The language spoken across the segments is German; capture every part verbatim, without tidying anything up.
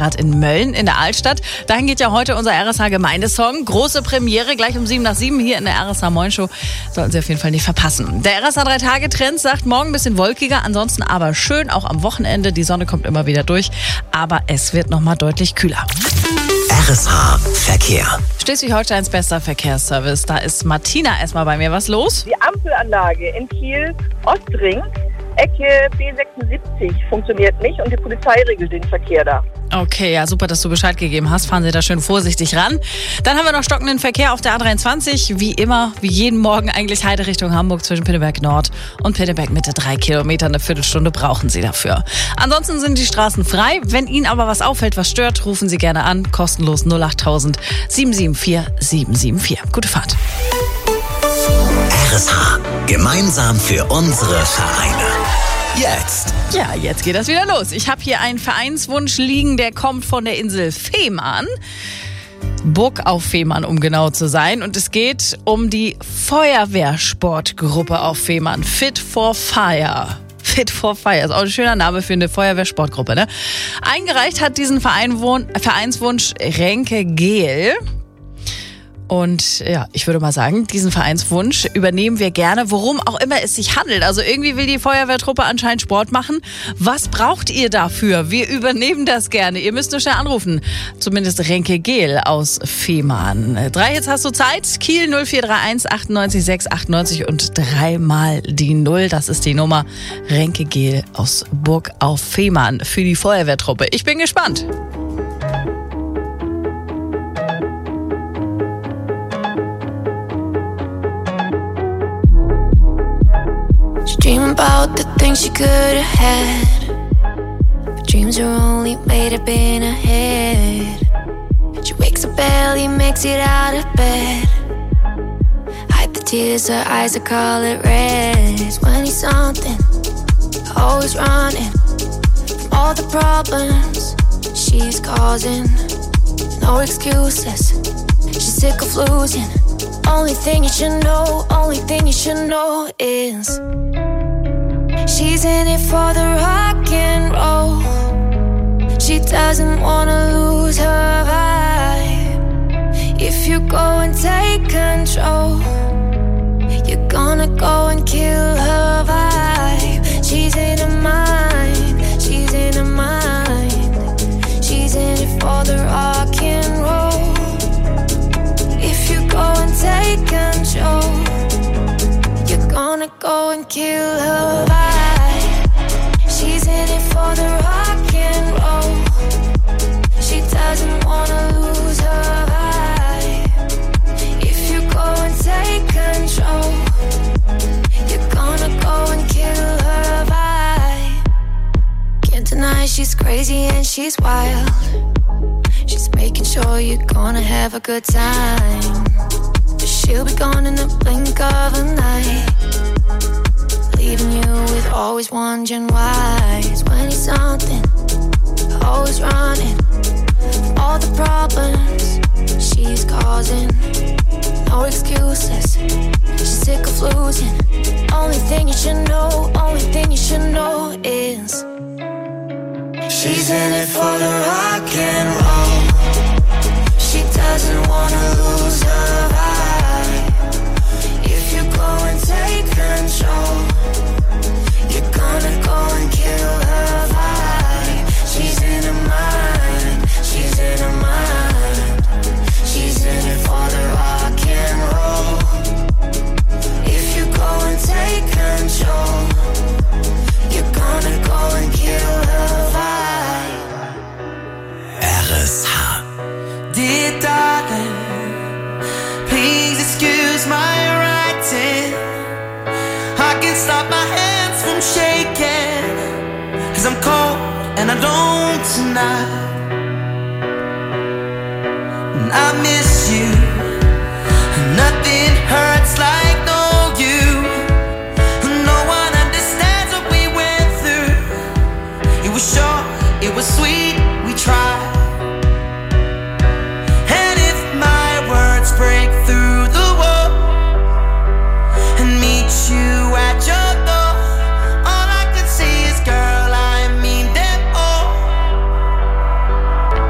gerade in Mölln in der Altstadt. Dahin geht ja heute unser R S H-Gemeindesong. Große Premiere, gleich um sieben nach sieben hier in der R S H-Moin-Show. Sollten Sie auf jeden Fall nicht verpassen. Der R S H drei-Tage-Trend sagt, morgen ein bisschen wolkiger, ansonsten aber schön, auch am Wochenende. Die Sonne kommt immer wieder durch, aber es wird nochmal deutlich kühler. R S H Verkehr. Schleswig-Holsteins bester Verkehrsservice. Da ist Martina erstmal bei mir. Was los? Die Ampelanlage in Kiel Ostring, Ecke B sechsundsiebzig, funktioniert nicht und die Polizei regelt den Verkehr da. Okay, ja, super, dass du Bescheid gegeben hast. Fahren Sie da schön vorsichtig ran. Dann haben wir noch stockenden Verkehr auf der A dreiundzwanzig. Wie immer, wie jeden Morgen eigentlich Heide Richtung Hamburg zwischen Pinneberg Nord und Pinneberg Mitte. Drei Kilometer, eine Viertelstunde brauchen Sie dafür. Ansonsten sind die Straßen frei. Wenn Ihnen aber was auffällt, was stört, rufen Sie gerne an. Kostenlos null acht tausend sieben sieben vier sieben sieben vier. Gute Fahrt. R S H. Gemeinsam für unsere Vereine. Jetzt. Ja, jetzt geht das wieder los. Ich habe hier einen Vereinswunsch liegen, der kommt von der Insel Fehmarn. Burg auf Fehmarn, um genau zu sein. Und es geht um die Feuerwehrsportgruppe auf Fehmarn. Fit for Fire. Fit for Fire ist auch ein schöner Name für eine Feuerwehrsportgruppe, ne? Eingereicht hat diesen Vereinwohn- Vereinswunsch Renke Gehl. Und ja, ich würde mal sagen, diesen Vereinswunsch übernehmen wir gerne, worum auch immer es sich handelt. Also irgendwie will die Feuerwehrtruppe anscheinend Sport machen. Was braucht ihr dafür? Wir übernehmen das gerne. Ihr müsst nur schnell anrufen. Zumindest Renke Gehl aus Fehmarn. Drei Hits hast du Zeit. Kiel null vier drei eins achtundneunzig sechs achtundneunzig und dreimal die Null. Das ist die Nummer. Renke Gehl aus Burg auf Fehmarn für die Feuerwehrtruppe. Ich bin gespannt. Dream about the things she could have had, but dreams are only made up in her head. She wakes up early, makes it out of bed, hide the tears, her eyes are color red. twenty something, always running from all the problems she's causing. No excuses, she's sick of losing. Only thing you should know, only thing you should know is she's in it for the rock and roll. She doesn't wanna lose her vibe. If you go and take control, you're gonna go and kill her vibe. She's in her mind, she's in her mind. She's in it for the rock and roll. If you go and take control, you're gonna go and kill her vibe. She's in it for the rock and roll. She doesn't wanna lose her vibe. If you go and take control, you're gonna go and kill her vibe. Can't deny she's crazy and she's wild. She's making sure you're gonna have a good time, but she'll be gone in the blink of an eye, leaving you with always wondering why. twenty something, always running from all the problems she's causing. No excuses, she's sick of losing. Only thing you should know, only thing you should know is she's in it for the rock and roll. She doesn't wanna lose her vibe. If you go and take control, you're gonna go and kill her vibe. She's in her mind, she's in her mind. She's in it for the rock and roll. If you go and take control, you're gonna go and kill her vibe. R S H. Dear darling, please excuse my writing. I can't stop my hands from shaking, 'cause I'm cold and I don't tonight. And I miss you, nothing hurts like no you. No one understands what we went through. It was short, it was sweet, we tried. Break through the wall and meet you at your door. All I can say is, girl, I mean them all.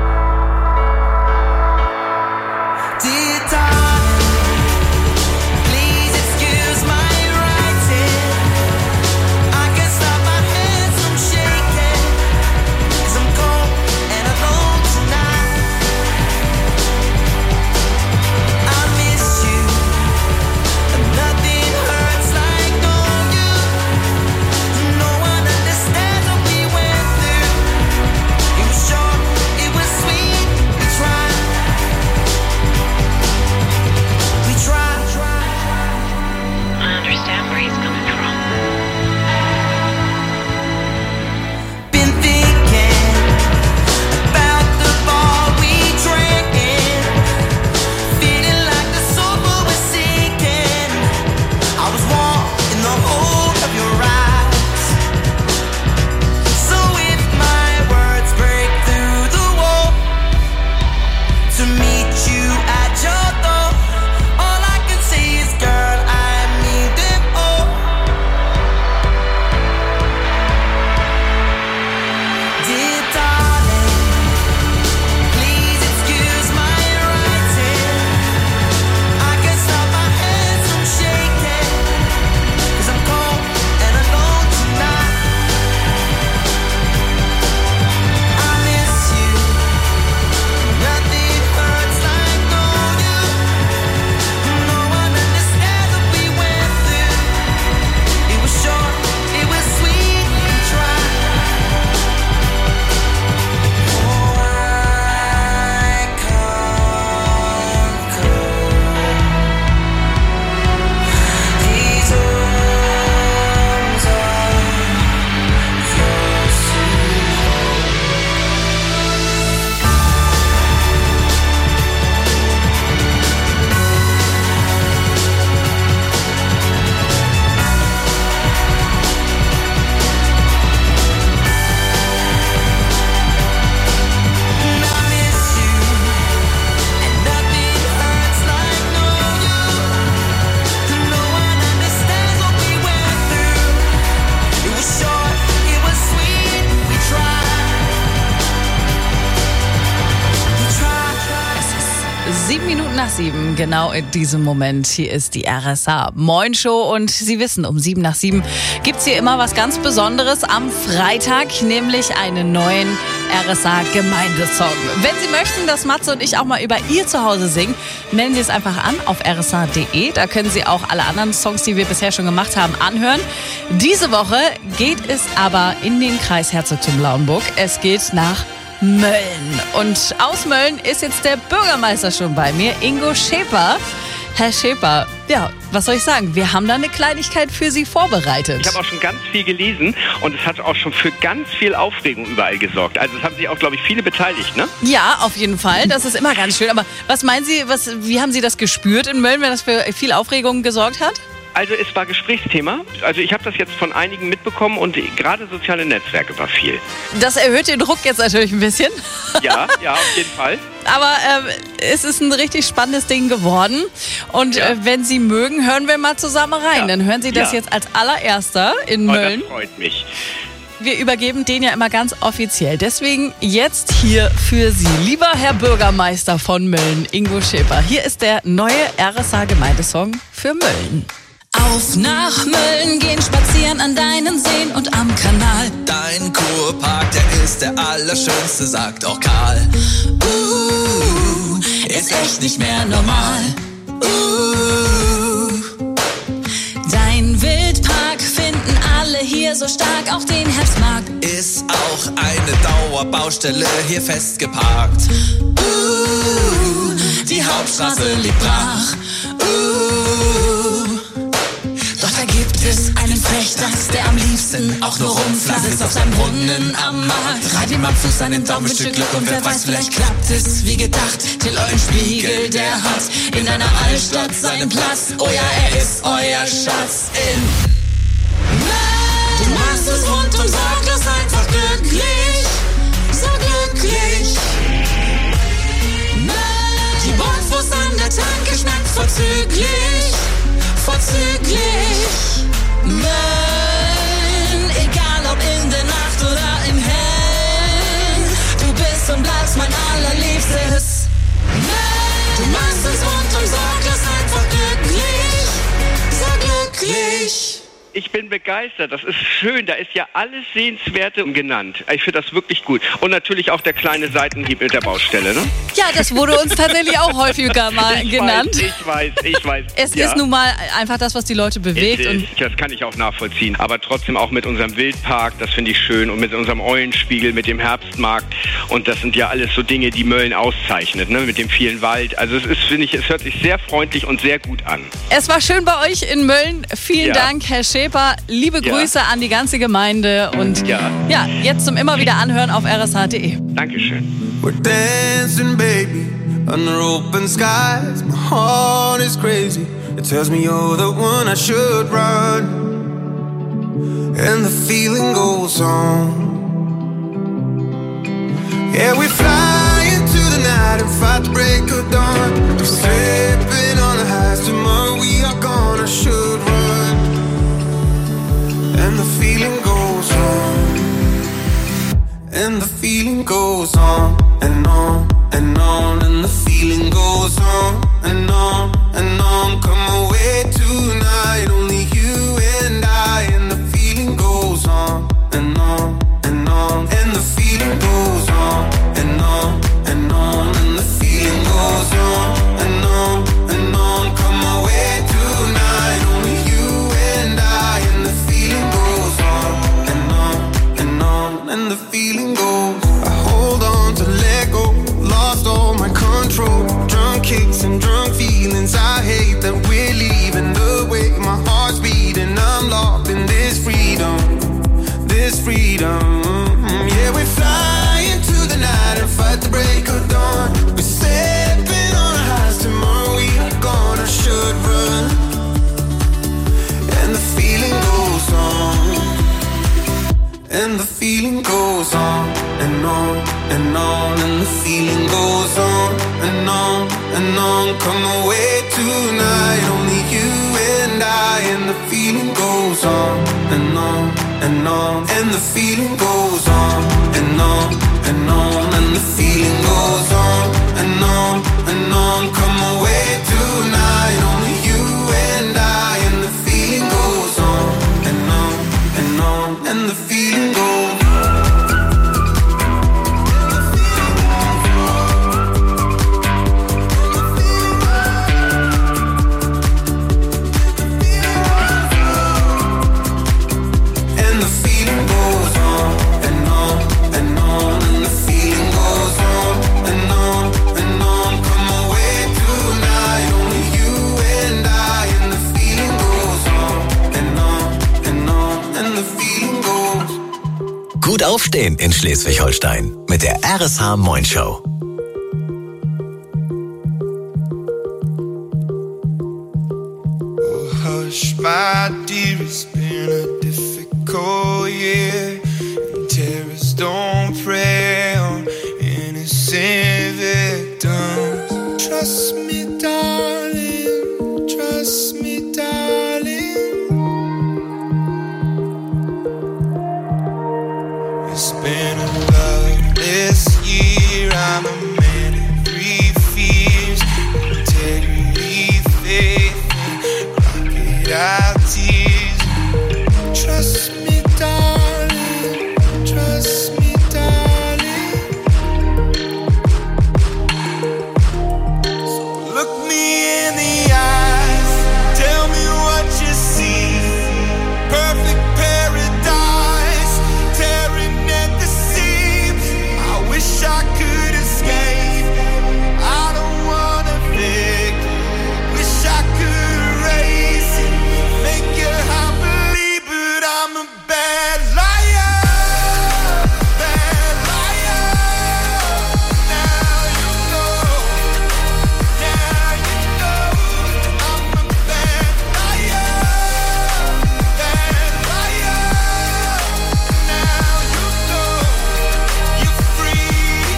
Sieben Minuten nach sieben, genau in diesem Moment. Hier ist die R S H Moin Show und Sie wissen, um sieben nach sieben gibt's hier immer was ganz Besonderes am Freitag, nämlich einen neuen R S H Gemeindesong. Wenn Sie möchten, dass Matze und ich auch mal über Ihr Zuhause singen, melden Sie es einfach an auf r s h punkt d e. Da können Sie auch alle anderen Songs, die wir bisher schon gemacht haben, anhören. Diese Woche geht es aber in den Kreis Herzogtum Lauenburg. Es geht nach Mölln. Und aus Mölln ist jetzt der Bürgermeister schon bei mir, Ingo Schäper. Herr Schäper, ja, was soll ich sagen? Wir haben da eine Kleinigkeit für Sie vorbereitet. Ich habe auch schon ganz viel gelesen und es hat auch schon für ganz viel Aufregung überall gesorgt. Also es haben sich auch, glaube ich, viele beteiligt, ne? Ja, auf jeden Fall. Das ist immer ganz schön. Aber was meinen Sie, was, wie haben Sie das gespürt in Mölln, wenn das für viel Aufregung gesorgt hat? Also es war Gesprächsthema. Also ich habe das jetzt von einigen mitbekommen und gerade soziale Netzwerke war viel. Das erhöht den Druck jetzt natürlich ein bisschen. Ja, ja, auf jeden Fall. Aber äh, es ist ein richtig spannendes Ding geworden. Und Ja. äh, wenn Sie mögen, hören wir mal zusammen rein. Ja. Dann hören Sie das Ja. jetzt als allererster in Oh, Mölln. das freut mich. Wir übergeben den ja immer ganz offiziell. Deswegen jetzt hier für Sie, lieber Herr Bürgermeister von Mölln, Ingo Schäper. Hier ist der neue R S H-Gemeindesong für Mölln. Auf nach Mölln, gehen spazieren an deinen Seen und am Kanal. Dein Kurpark, der ist der allerschönste, sagt auch Karl. Uh, ist echt nicht mehr normal. Uh, Dein Wildpark finden alle hier so stark, auch den Herbstmarkt. ist auch eine Dauerbaustelle hier festgeparkt. Uh, die Hauptstraße liegt brach. Uh, Doch da gibt es einen Frechdachs, der am liebsten auch nur rumflacht. Sitzt auf seinem Brunnen am Markt, reibt ihm am Fuß an den Daumen ein Stück Glück. Und wer weiß, vielleicht klappt es wie gedacht. Till Eulenspiegel, der hat in einer Altstadt seinen Platz. Oh ja, er ist euer Schatz in Mölln. Du machst es rundum sorglos einfach glücklich, so glücklich. Mölln. Die Bockwurst an der Tanke schmeckt vorzüglich, vorzüglich. Mölln, egal ob in der Nacht oder im Hellen, du bist und bleibst mein allerliebstes Mölln. Du machst es rundum sorglos einfach glücklich, so glücklich. Ich bin begeistert, das ist schön, da ist ja alles Sehenswerte genannt. Ich finde das wirklich gut. Und natürlich auch der kleine Seitenhieb mit der Baustelle, ne? Ja, das wurde uns tatsächlich auch häufiger mal Ich genannt. weiß, ich weiß, ich weiß. Es ja. ist nun mal einfach das, was die Leute bewegt. Es Und ist, das kann ich auch nachvollziehen. Aber trotzdem auch mit unserem Wildpark, das finde ich schön. Und mit unserem Eulenspiegel, mit dem Herbstmarkt. Und das sind ja alles so Dinge, die Mölln auszeichnet, ne? Mit dem vielen Wald. Also es ist, finde ich, es hört sich sehr freundlich und sehr gut an. es war schön bei euch in Mölln. Vielen Ja. Dank, Herr Schäper. Liebe Ja. Grüße an die ganze Gemeinde. Und Ja. ja, jetzt zum immer wieder anhören auf r s h punkt d e. Dankeschön. We're dancing, baby, under open skies. My heart is crazy. It tells me you're the one I should run. And the feeling goes on. Yeah, we fly into the night and fight the break of dawn. We're slipping on the highs. Tomorrow we are gone. I should run. And the feeling goes on. And the feeling goes on and on and on. And the feeling goes on and on and on. Come away tonight, only you and I. And the feeling goes on and on and on. And the feeling goes on and on and on. And the feeling goes on and on and on. Come away tonight, only you and I. And the feeling goes on and on and on. And the feeling goes. I hold on to let go. Lost all my control. Drunk kicks and drunk feelings. I hate that we're leaving the way my heart's beating. I'm locked in this freedom, this freedom. Yeah, we fly into the night and fight the break of dawn. We're stepping on our highs. Tomorrow we are gone. I should run. And the feeling goes on. And the feeling goes on and on and on. And the feeling goes on and on and on. Come away tonight, only you and I. And the feeling goes on and on and on. And the feeling goes on and on and on. And the feeling goes on and on and on. Come Aufstehen in Schleswig-Holstein mit der R S H Moin Show. Oh, hush, my dear, it's been a difficult year. And terrorists don't prey on innocent victims. Trust me, darling, trust me, darling. It's been a loveless year. I'm a man of three fears: integrity, faith, and crocodile tears. Trust me, darling, trust me, darling. So look me in the eyes, tell me what you see. Perfect paradise, tearing at the seams. I wish I could escape. I don't wanna think. Wish I could erase it, make your heart believe, but I'm a bad liar, bad liar. Now you know, now you know, I'm a bad liar, bad liar. Now you know, you're free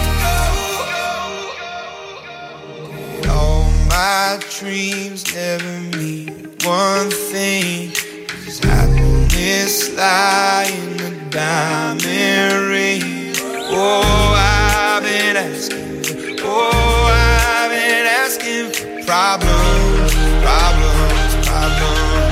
to go. All my dreams never mean one thing. Cause happiness lie in the diamond ring. Oh, I've been asking, oh, I've been asking for problems, problems, problems.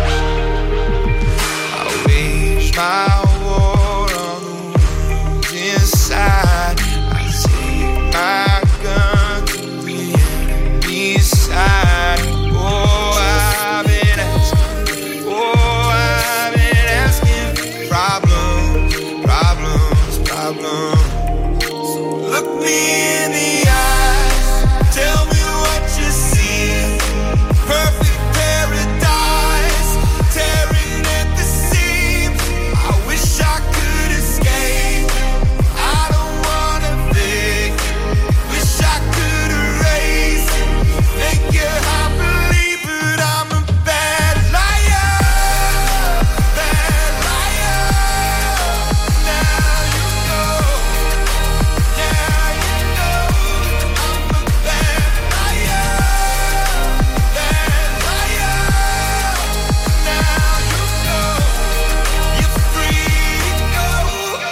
I wage my war on the wounds inside. I take my gun to the enemy's side. Oh, I've been asking, oh, I've been asking for problems, problems, problems. So look me in the eyes, tell me what you see. Perfect paradise, tearing at the seams. I wish I could escape. I don't wanna think. Wish I could erase it, make your heart believe, but I'm a bad liar, bad liar. Now you know, now you know, I'm a bad liar, bad liar. Now you know, you're free to go.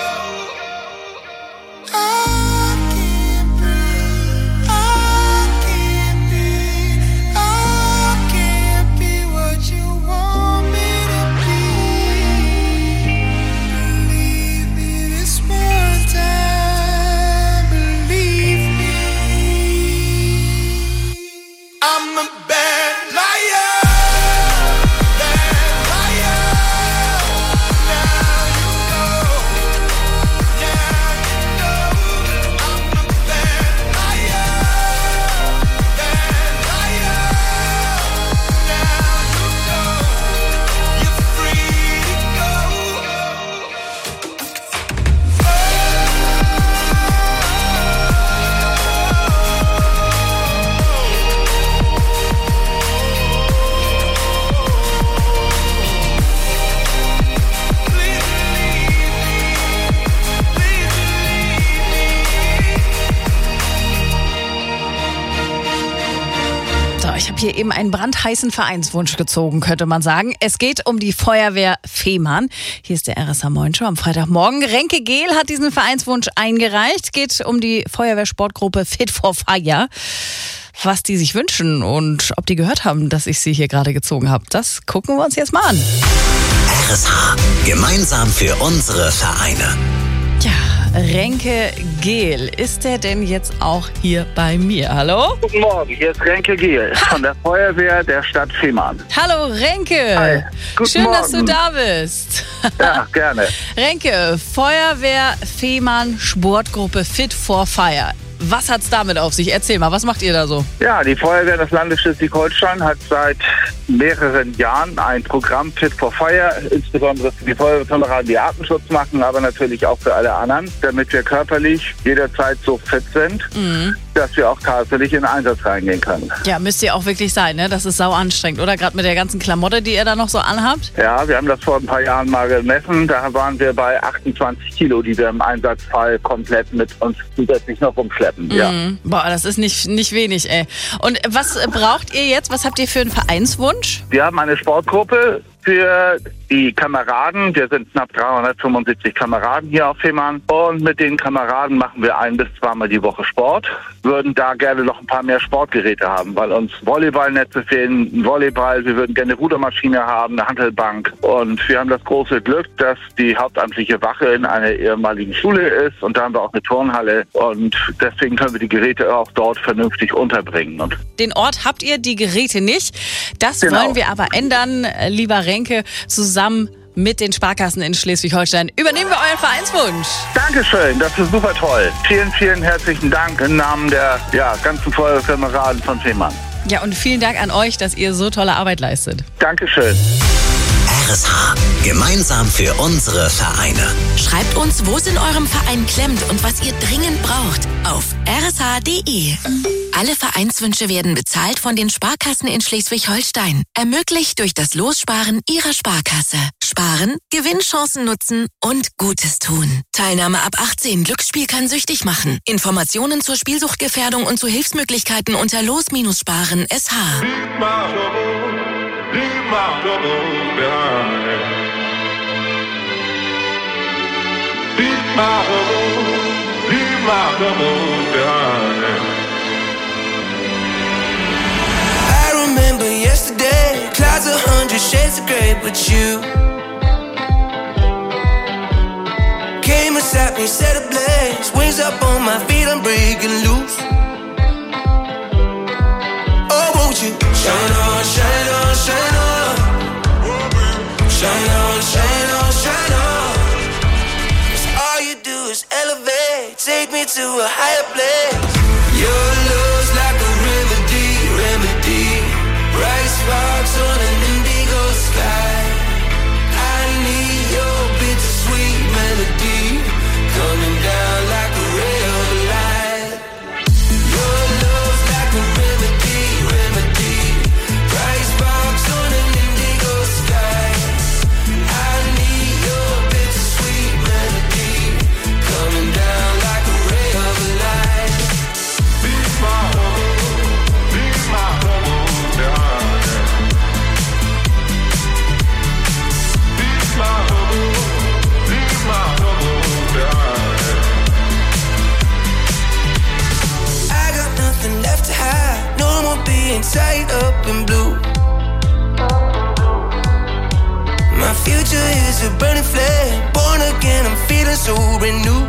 I can't breathe, I can't be, I can't be what you want me to be. Believe me this one time, believe me. I'm a bad liar, bad liar. Now you know, now you know, I'm a bad liar, bad liar. Now you know, you're free to go. Please believe me, please believe me. So, ich habe hier eben einen brandheißen Vereinswunsch gezogen, könnte man sagen. Es geht um die Feuerwehr Fehmarn. Hier ist der R S H Moin Show am Freitagmorgen. Renke Gehl hat diesen Vereinswunsch eingereicht. Geht um die Feuerwehrsportgruppe Fit for Fire. Was die sich wünschen und ob die gehört haben, dass ich sie hier gerade gezogen habe, das gucken wir uns jetzt mal an. R S H. Gemeinsam für unsere Vereine. Ja, Renke Gehl, ist der denn jetzt auch hier bei mir? Hallo? Guten Morgen, hier ist Renke Gehl von der Feuerwehr der Stadt Fehmarn. Hallo Renke. Hi. Guten Schön, Morgen. dass du da bist. Ja, gerne. Renke, Feuerwehr Fehmarn Sportgruppe Fit for Fire. Was hat's damit auf sich? Erzähl mal, was macht ihr da so? Ja, die Feuerwehr des Landes Schleswig-Holstein hat seit mehreren Jahren ein Programm Fit for Fire, insbesondere für die Feuerwehrkameraden, die Atemschutz machen, aber natürlich auch für alle anderen, damit wir körperlich jederzeit so fit sind, mhm. dass wir auch tatsächlich in den Einsatz reingehen können. Ja, müsst ihr auch wirklich sein, ne? Das ist sau anstrengend, oder? Gerade mit der ganzen Klamotte, die ihr da noch so anhabt? Ja, wir haben das vor ein paar Jahren mal gemessen. Da waren wir bei achtundzwanzig Kilo, die wir im Einsatzfall komplett mit uns zusätzlich noch rumschleppen. Mhm. Ja. Boah, das ist nicht, nicht wenig, ey. Und was braucht ihr jetzt? Was habt ihr für einen Vereinswunsch? Wir haben eine Sportgruppe für die Kameraden. Wir sind knapp dreihundertfünfundsiebzig Kameraden hier auf Fehmarn. Und mit den Kameraden machen wir ein bis zweimal die Woche Sport. Würden da gerne noch ein paar mehr Sportgeräte haben, weil uns Volleyballnetze fehlen, ein Volleyball. Wir würden gerne eine Rudermaschine haben, eine Hantelbank. Und wir haben das große Glück, dass die hauptamtliche Wache in einer ehemaligen Schule ist. Und da haben wir auch eine Turnhalle. Und deswegen können wir die Geräte auch dort vernünftig unterbringen. Und den Ort habt ihr, die Geräte nicht. Das genau. wollen wir aber ändern, lieber Renke, zusammen mit den Sparkassen in Schleswig-Holstein. Übernehmen wir euren Vereinswunsch. Dankeschön, das ist super toll. Vielen, vielen herzlichen Dank im Namen der ja, ganzen Feuerwehrkameraden von Fehmarn. Ja, und vielen Dank an euch, dass ihr so tolle Arbeit leistet. Dankeschön. R S H. Gemeinsam für unsere Vereine. Schreibt uns, wo es in eurem Verein klemmt und was ihr dringend braucht, auf r s h punkt d e. Alle Vereinswünsche werden bezahlt von den Sparkassen in Schleswig-Holstein. Ermöglicht durch das Lossparen ihrer Sparkasse. Sparen, Gewinnchancen nutzen und Gutes tun. Teilnahme ab achtzehn. Glücksspiel kann süchtig machen. Informationen zur Spielsuchtgefährdung und zu Hilfsmöglichkeiten unter los-sparen punkt s h. I remember yesterday, clouds a hundred shades of grey, but you came and sat me, set ablaze, wings up on my feet, I'm breaking loose. Oh, won't you shine on, shine on, shine on, shine on, shine on, shine on. 'Cause all you do is elevate, take me to a higher place. Your love's like a remedy, remedy. Bright sparks on an indigo sky. I need your bittersweet melody, coming down like a ray of light. Your love's like a remedy, remedy. Bright sparks on an indigo sky. I need your bittersweet melody, coming down like a ray of light. Be my home, be my home, darling. Be my home, be my home, darling. I got nothing left to hide, no more being tied up in blue. My future is a burning flame, born again, I'm feeling so brand new.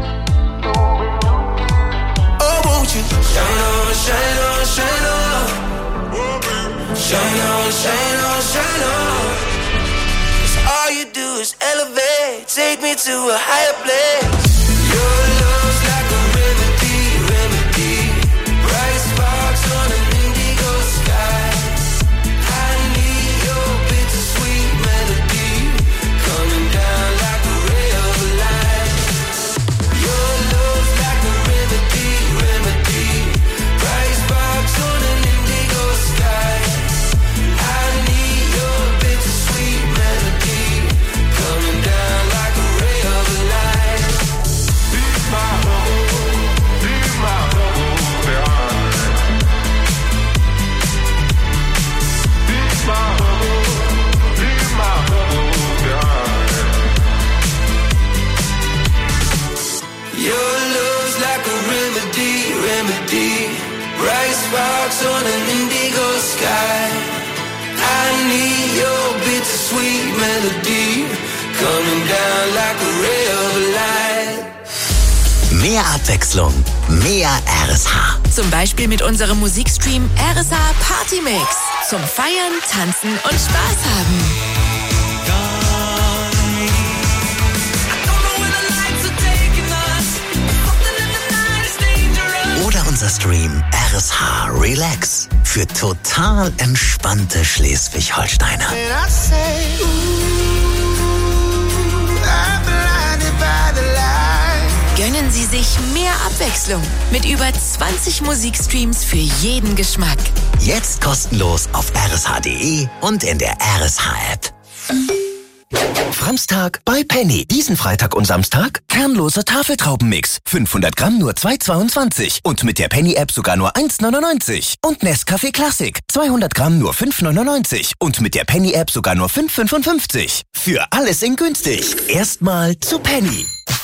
Oh, won't you shine on, shine on, shine on, shine on, shine on, shine on. 'Cause all you do is elevate, take me to a higher place. Your love's like a remedy, remedy. Bright sparks on an indigo sky. I need your bittersweet melody, coming down like a ray of light. Your love's like a remedy, remedy. Bright sparks on an indigo sky. I need your bittersweet melody, coming down like a ray of light. Be my home, be my home, darling. Be my home, be my home, darling. Your love's like a remedy, remedy. Bright sparks on an indigo sky. I need your bittersweet melody, coming down like a ray of light. Mehr Abwechslung, mehr R S H. Zum Beispiel mit unserem Musikstream R S H Party Mix. Zum Feiern, Tanzen und Spaß haben. Oder unser Stream R R S H Relax für total entspannte Schleswig-Holsteiner. Gönnen Sie sich mehr Abwechslung mit über zwanzig Musikstreams für jeden Geschmack. Jetzt kostenlos auf r s h punkt d e und in der R S H-App. Framstag bei Penny. Diesen Freitag und Samstag kernloser Tafeltraubenmix. fünfhundert Gramm nur zwei Euro zweiundzwanzig. Und mit der Penny-App sogar nur eins Euro neunundneunzig. Und Nescafé Classic. zweihundert Gramm nur fünf Euro neunundneunzig. Und mit der Penny-App sogar nur fünf Euro fünfundfünfzig. Für alles in günstig. Erstmal zu Penny.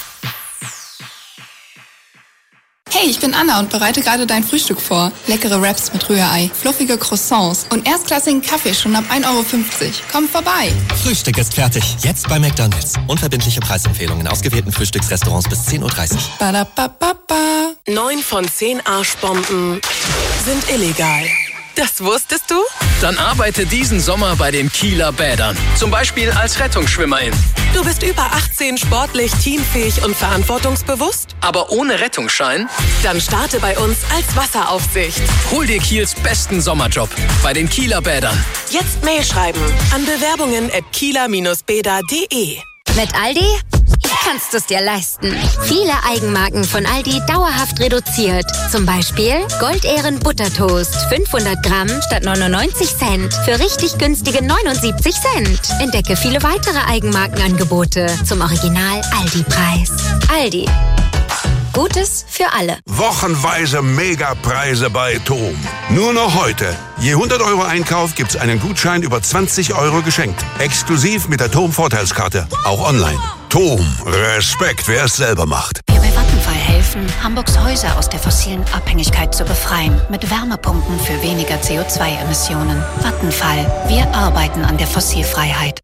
Hey, ich bin Anna und bereite gerade dein Frühstück vor. Leckere Wraps mit Rührei, fluffige Croissants und erstklassigen Kaffee schon ab ein Euro fünfzig. Komm vorbei. Frühstück ist fertig. Jetzt bei McDonald's. Unverbindliche Preisempfehlungen in ausgewählten Frühstücksrestaurants bis zehn Uhr dreißig. Badabababa. Neun von zehn Arschbomben sind illegal. Das wusstest du? Dann arbeite diesen Sommer bei den Kieler Bädern. Zum Beispiel als Rettungsschwimmerin. Du bist über achtzehn, sportlich, teamfähig und verantwortungsbewusst? Aber ohne Rettungsschein? Dann starte bei uns als Wasseraufsicht. Hol dir Kiels besten Sommerjob bei den Kieler Bädern. Jetzt Mail schreiben an bewerbungen at kieler bäder punkt de. Mit Aldi kannst du es dir leisten. Viele Eigenmarken von Aldi dauerhaft reduziert. Zum Beispiel Goldehren Buttertoast. fünfhundert Gramm statt neunundneunzig Cent. Für richtig günstige neunundsiebzig Cent. Entdecke viele weitere Eigenmarkenangebote zum Original Aldi-Preis. Aldi. Gutes für alle. Wochenweise Megapreise bei Tom. Nur noch heute. Je hundert Euro Einkauf gibt's einen Gutschein über zwanzig Euro geschenkt. Exklusiv mit der Tom-Vorteilskarte. Auch online. Tom. Respekt, wer es selber macht. Wir bei Vattenfall helfen, Hamburgs Häuser aus der fossilen Abhängigkeit zu befreien. Mit Wärmepumpen für weniger C O zwei Emissionen. Vattenfall. Wir arbeiten an der Fossilfreiheit.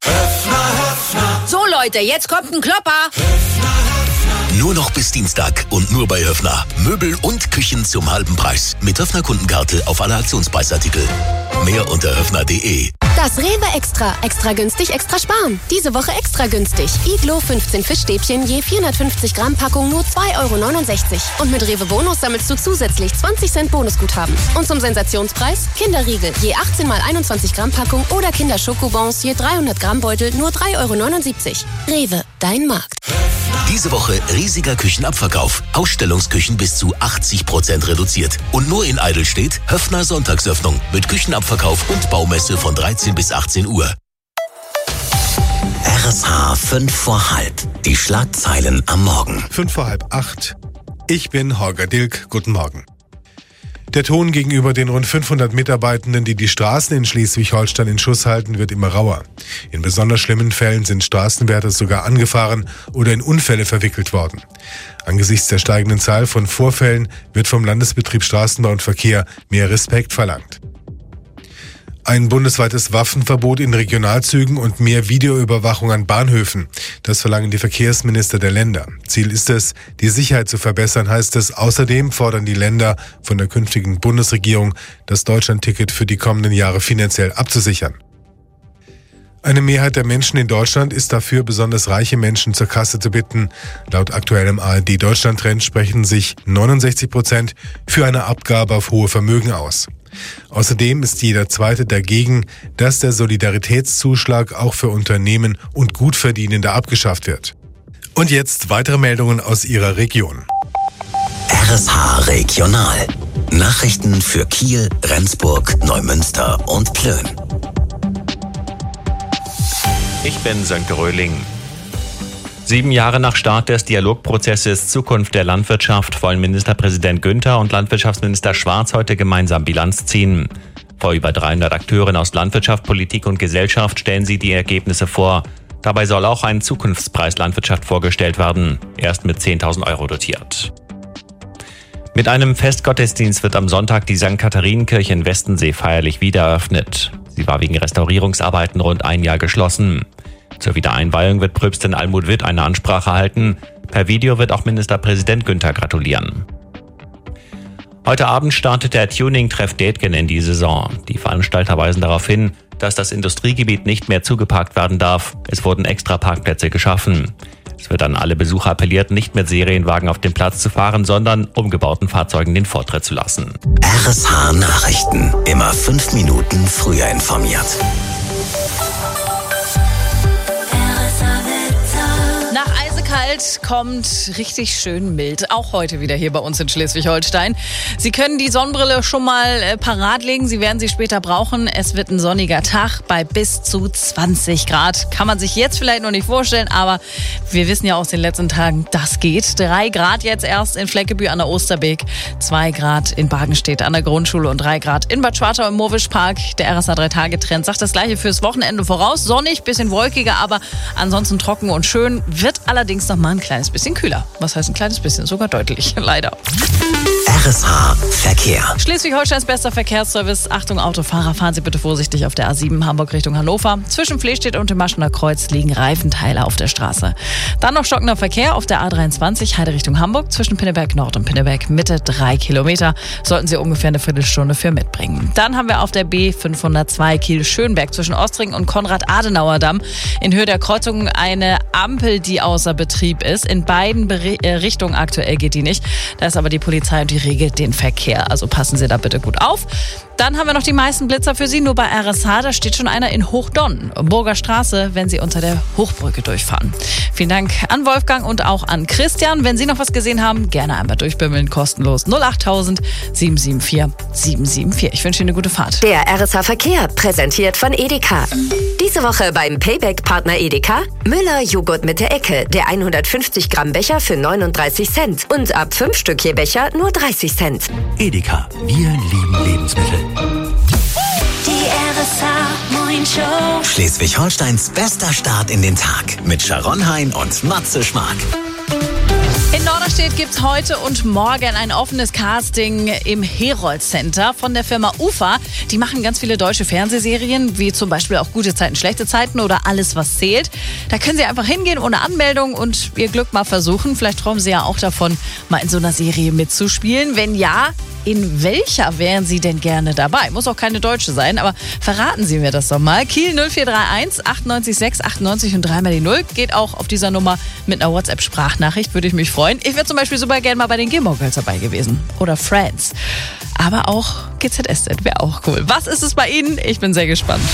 So Leute, jetzt kommt ein Klopper. Nur noch bis Dienstag und nur bei Höffner. Möbel und Küchen zum halben Preis. Mit Höffner-Kundenkarte auf alle Aktionspreisartikel. Mehr unter höffner punkt de. Das Rewe Extra. Extra günstig, extra sparen. Diese Woche extra günstig. Iglo fünfzehn Fischstäbchen je vierhundertfünfzig Gramm Packung nur zwei Euro neunundsechzig. Und mit Rewe Bonus sammelst du zusätzlich zwanzig Cent Bonusguthaben. Und zum Sensationspreis Kinderriegel je achtzehn mal einundzwanzig Gramm Packung oder Kinderschokobons je dreihundert Gramm Beutel nur drei Euro neunundsiebzig. Rewe, dein Markt. Diese Woche riesiger Küchenabverkauf. Ausstellungsküchen bis zu achtzig Prozent reduziert. Und nur in Eidelstedt Höffner Sonntagsöffnung mit Küchenabverkauf und Baumesse von dreizehn bis achtzehn Uhr. R S H fünf vor halb. Die Schlagzeilen am Morgen. fünf vor halb acht. Ich bin Holger Dilk. Guten Morgen. Der Ton gegenüber den rund fünfhundert Mitarbeitenden, die die Straßen in Schleswig-Holstein in Schuss halten, wird immer rauer. In besonders schlimmen Fällen sind Straßenwärter sogar angefahren oder in Unfälle verwickelt worden. Angesichts der steigenden Zahl von Vorfällen wird vom Landesbetrieb Straßenbau und Verkehr mehr Respekt verlangt. Ein bundesweites Waffenverbot in Regionalzügen und mehr Videoüberwachung an Bahnhöfen. Das verlangen die Verkehrsminister der Länder. Ziel ist es, die Sicherheit zu verbessern, heißt es. Außerdem fordern die Länder von der künftigen Bundesregierung, das Deutschlandticket für die kommenden Jahre finanziell abzusichern. Eine Mehrheit der Menschen in Deutschland ist dafür, besonders reiche Menschen zur Kasse zu bitten. Laut aktuellem A R D-Deutschland-Trend sprechen sich neunundsechzig Prozent für eine Abgabe auf hohe Vermögen aus. Außerdem ist jeder Zweite dagegen, dass der Solidaritätszuschlag auch für Unternehmen und Gutverdienende abgeschafft wird. Und jetzt weitere Meldungen aus Ihrer Region. R S H Regional. Nachrichten für Kiel, Rendsburg, Neumünster und Plön. Ich bin Sönke Röhling. Sieben Jahre nach Start des Dialogprozesses Zukunft der Landwirtschaft wollen Ministerpräsident Günther und Landwirtschaftsminister Schwarz heute gemeinsam Bilanz ziehen. Vor über dreihundert Akteuren aus Landwirtschaft, Politik und Gesellschaft stellen sie die Ergebnisse vor. Dabei soll auch ein Zukunftspreis Landwirtschaft vorgestellt werden. Er ist mit zehntausend Euro dotiert. Mit einem Festgottesdienst wird am Sonntag die Sankt Katharinenkirche in Westensee feierlich wieder eröffnet. Sie war wegen Restaurierungsarbeiten rund ein Jahr geschlossen. Zur Wiedereinweihung wird Pröpstin Almut Witt eine Ansprache halten. Per Video wird auch Ministerpräsident Günther gratulieren. Heute Abend startet der Tuning-Treff Detgen in die Saison. Die Veranstalter weisen darauf hin, dass das Industriegebiet nicht mehr zugeparkt werden darf. Es wurden extra Parkplätze geschaffen. Es wird an alle Besucher appelliert, nicht mit Serienwagen auf den Platz zu fahren, sondern umgebauten Fahrzeugen den Vortritt zu lassen. R S H Nachrichten. Immer fünf Minuten früher informiert. Nach eisekalt kommt richtig schön mild. Auch heute wieder hier bei uns in Schleswig-Holstein. Sie können die Sonnenbrille schon mal äh, parat legen. Sie werden sie später brauchen. Es wird ein sonniger Tag bei bis zu zwanzig Grad. Kann man sich jetzt vielleicht noch nicht vorstellen, aber wir wissen ja aus den letzten Tagen, das geht. Drei Grad jetzt erst in Fleckebü an der Osterbeek, zwei Grad in Bargenstedt an der Grundschule und drei Grad in Bad Schwartau im Mowischpark. Der R S A drei Tage Trend sagt das Gleiche fürs Wochenende voraus. Sonnig, bisschen wolkiger, aber ansonsten trocken und schön. Wird allerdings noch mal ein kleines bisschen kühler. Was heißt ein kleines bisschen? Sogar deutlich, leider. R S H Verkehr. Schleswig-Holsteins bester Verkehrsservice. Achtung Autofahrer, fahren Sie bitte vorsichtig auf der A sieben Hamburg Richtung Hannover. Zwischen Flehstedt und dem Maschener Kreuz liegen Reifenteile auf der Straße. Dann noch stockender Verkehr auf der A dreiundzwanzig Heide Richtung Hamburg. Zwischen Pinneberg Nord und Pinneberg Mitte drei Kilometer. Sollten Sie ungefähr eine Viertelstunde für mitbringen. Dann haben wir auf der B fünfhundertzwei Kiel-Schönberg zwischen Ostring und Konrad-Adenauer-Damm in Höhe der Kreuzung eine Ampel, die außer Betrieb ist. In beiden Beri- äh, Richtungen aktuell geht die nicht. Da ist aber die Polizei und die regelt den Verkehr. Also passen Sie da bitte gut auf. Dann haben wir noch die meisten Blitzer für Sie. Nur bei R S H, da steht schon einer in Hochdonn, Burger Straße, wenn Sie unter der Hochbrücke durchfahren. Vielen Dank an Wolfgang und auch an Christian. Wenn Sie noch was gesehen haben, gerne einmal durchbimmeln, kostenlos null achttausend sieben sieben vier sieben sieben vier. Ich wünsche Ihnen eine gute Fahrt. Der R S H Verkehr, präsentiert von Edeka. Diese Woche beim Payback-Partner Edeka Müller Joghurt mit der Ecke, der hundertfünfzig Gramm Becher für neununddreißig Cent und ab fünf Stück je Becher nur dreißig Cent. Edeka, wir lieben Lebensmittel. Die R S H Moin Show. Schleswig-Holsteins bester Start in den Tag mit Sharon Hein und Matze Schmark. In Norderstedt gibt's heute und morgen ein offenes Casting im Herold Center von der Firma UFA. Die machen ganz viele deutsche Fernsehserien, wie zum Beispiel auch Gute Zeiten, Schlechte Zeiten oder Alles, was zählt. Da können Sie einfach hingehen ohne Anmeldung und Ihr Glück mal versuchen. Vielleicht träumen Sie ja auch davon, mal in so einer Serie mitzuspielen. Wenn ja, in welcher wären Sie denn gerne dabei? Muss auch keine deutsche sein, aber verraten Sie mir das doch mal. Kiel null vier drei eins achtundneunzig sechs achtundneunzig und dreimal die null. Geht auch auf dieser Nummer mit einer WhatsApp-Sprachnachricht, würde ich mich freuen. Ich wäre zum Beispiel super gerne mal bei den Gilmore Girls dabei gewesen. Oder Friends. Aber auch G Z S Z wäre auch cool. Was ist es bei Ihnen? Ich bin sehr gespannt.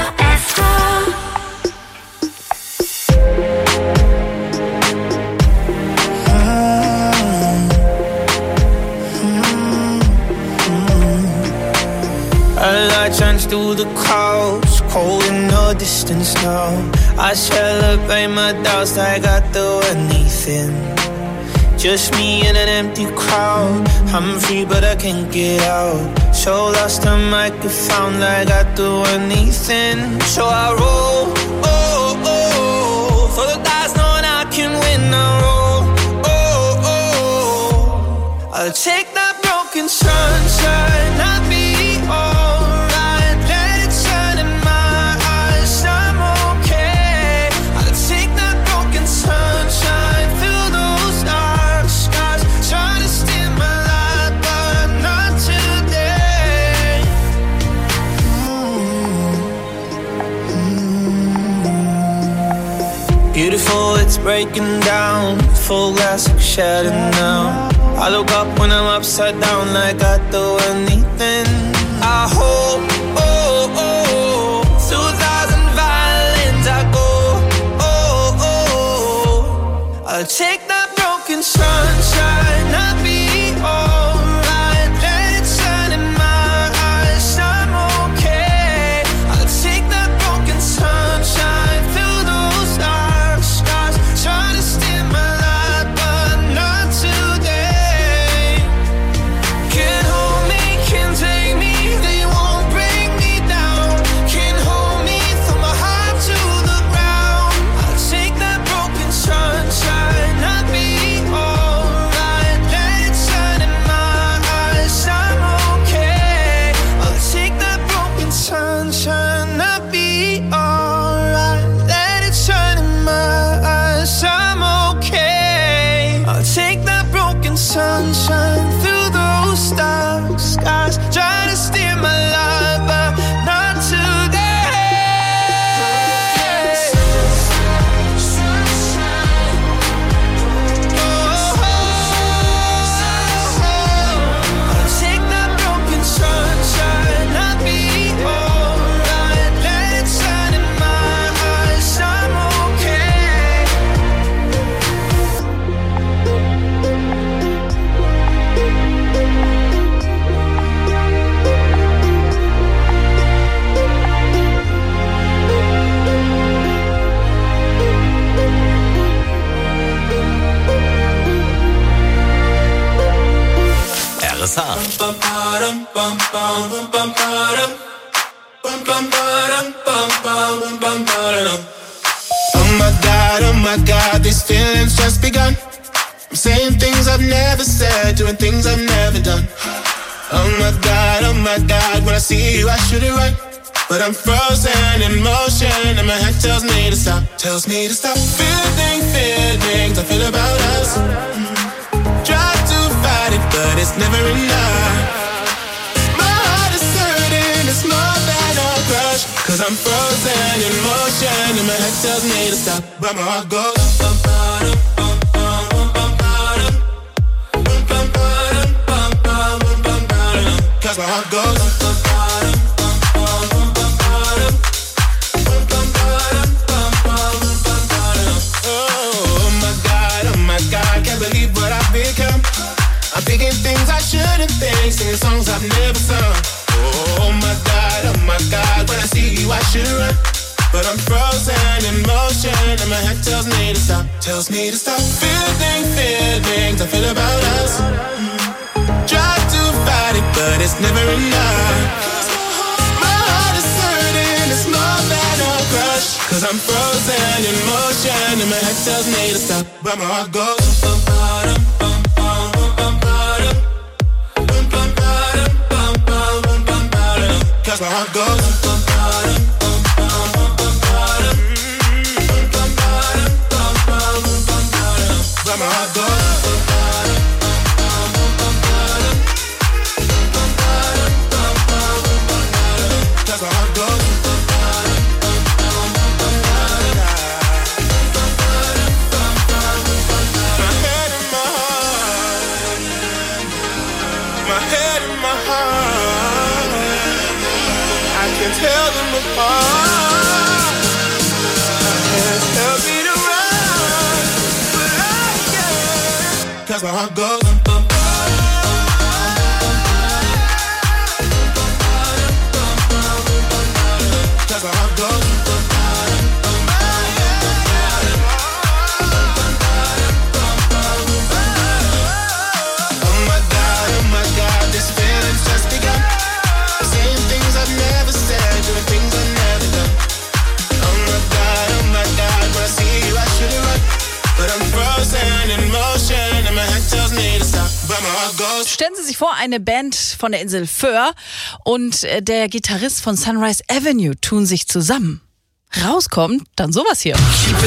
A light shines through the clouds, cold in the distance now. I celebrate my doubts like I do anything. Just me in an empty crowd. I'm free but I can't get out. So lost I might get found like I do anything. So I roll, oh, oh, for the dice knowing I can win. I roll, oh, oh, I'll take that broken sunshine. I'll be alright. Let it shine in my eyes. I'm okay. I'll take that broken sunshine through those dark skies. Try to steal my light, but not today. Mm-hmm. Beautiful, it's breaking down. Full glass like shattered now. I look up when I'm upside down like I'd do anything. I hope, oh, oh, through a thousand violins I go, oh, oh, I'll take that broken sunshine, I'll be alright. Let it shine in my eyes, I'm okay. I'll take that broken sunshine through those dark skies. Try to steal my light, but not today. Can't hold me, can't take me, they won't bring me down. Can't hold me, throw my heart to the ground. I'll take that broken sunshine, I'll Oh my God, oh my God, these feelings just begun. I'm saying things I've never said, doing things I've never done. Oh my God, oh my God, when I see you I should it right, but I'm frozen in motion and my head tells me to stop, tells me to stop. Feeling feelings I feel about us. Try to fight it, but it's never enough. My heart is hurting, it's more than a crush, cause I'm frozen in motion and my head tells me to stop, but my heart goes bum, bum, bum, bum, bum, bum, bum, bum, bum, bum, bum, bum, cause my heart goes bum, bum, bum, bum, bum, bum, oh my God, oh my God, can't believe what I've become. I'm thinking things I shouldn't think, singing songs I've never sung. Oh my God, oh my God, when I see you I should run, but I'm frozen in motion and my head tells me to stop, tells me to stop. Feeling feelings I feel about us. Try to fight it, but it's never enough. My heart is hurting, it's more than a crush, cause I'm frozen in motion and my head tells me to stop, but my heart goes bum, bum, bum, bum, bum, bum, bum, bum, bum, bum, bum, bum, cause my heart goes bum, bum, bum, bum, bum, bum, bum, bum, bum, bum, but my heart goes cause my heart goes. My head and my heart, my head and my heart, I can tell them apart. My head tells me to run, but I can't, cause my heart goes. Cause my heart goes. Oh my God, oh my God, this feeling's just begun. Saying things I've never said, doing things I've never done. Oh my God, oh my God, when I see you I should've run, but I'm frozen in motion and my head tells me to stop, but my heart goes. Stellen Sie sich vor, eine Band von der Insel Föhr und der Gitarrist von Sunrise Avenue tun sich zusammen. Rauskommt dann sowas hier.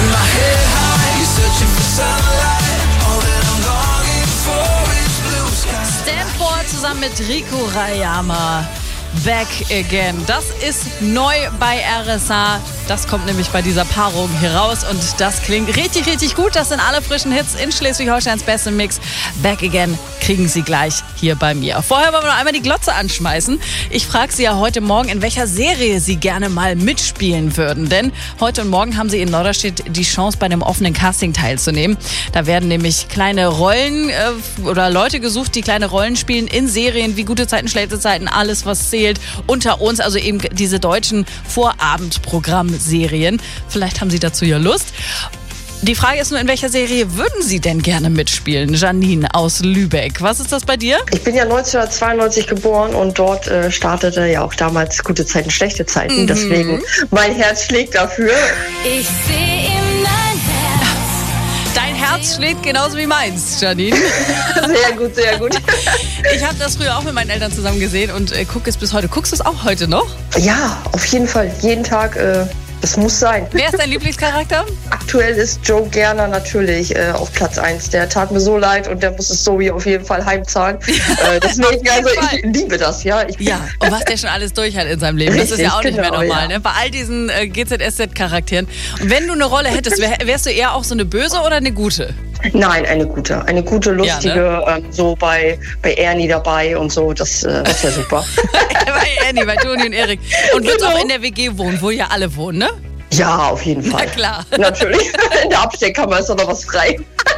Stanford zusammen mit Rico Rayama. Back Again. Das ist neu bei R S H. Das kommt nämlich bei dieser Paarung hier raus und das klingt richtig, richtig gut. Das sind alle frischen Hits in Schleswig-Holsteins Beste Mix. Back Again kriegen Sie gleich hier bei mir. Vorher wollen wir noch einmal die Glotze anschmeißen. Ich frage Sie ja heute Morgen, in welcher Serie Sie gerne mal mitspielen würden. Denn heute und morgen haben Sie in Norderstedt die Chance, bei einem offenen Casting teilzunehmen. Da werden nämlich kleine Rollen äh, oder Leute gesucht, die kleine Rollen spielen in Serien wie Gute Zeiten, Schlechte Zeiten, alles was zählt. Unter uns, also eben diese deutschen Vorabendprogrammserien. Vielleicht haben Sie dazu ja Lust. Die Frage ist nur, in welcher Serie würden Sie denn gerne mitspielen? Janine aus Lübeck. Was ist das bei dir? Ich bin ja neunzehnhundertzweiundneunzig geboren und dort äh, startete ja auch damals Gute Zeiten, Schlechte Zeiten. Mhm. Deswegen, mein Herz schlägt dafür. Ich sehe in dein Herz. Dein Herz schlägt genauso wie meins, Janine. Sehr gut, sehr gut. Ich habe das früher auch mit meinen Eltern zusammen gesehen und äh, gucke es bis heute. Guckst du es auch heute noch? Ja, auf jeden Fall. Jeden Tag. Äh, das muss sein. Wer ist dein Lieblingscharakter? Aktuell ist Joe Gerner natürlich äh, auf Platz eins. Der tat mir so leid und der muss es Zoe auf jeden Fall heimzahlen. äh, deswegen, also ich liebe das, ja. Ich ja, und was der schon alles durch hat in seinem Leben. Richtig, das ist ja auch nicht genau, mehr normal, ja. Ne? Bei all diesen äh, G Z S Z-Charakteren. Und wenn du eine Rolle hättest, wär, wärst du eher auch so eine böse oder eine gute? Nein, eine gute. Eine gute, lustige, ja, ne? ähm, so bei, bei Ernie dabei und so. Das, äh, das wäre super. Bei Ernie, bei Toni und Erik. Und wird genau. auch in der W G wohnen, wo ja alle wohnen, ne? Ja, auf jeden Fall. Na klar. Natürlich. In der Abstellkammer ist doch noch was frei.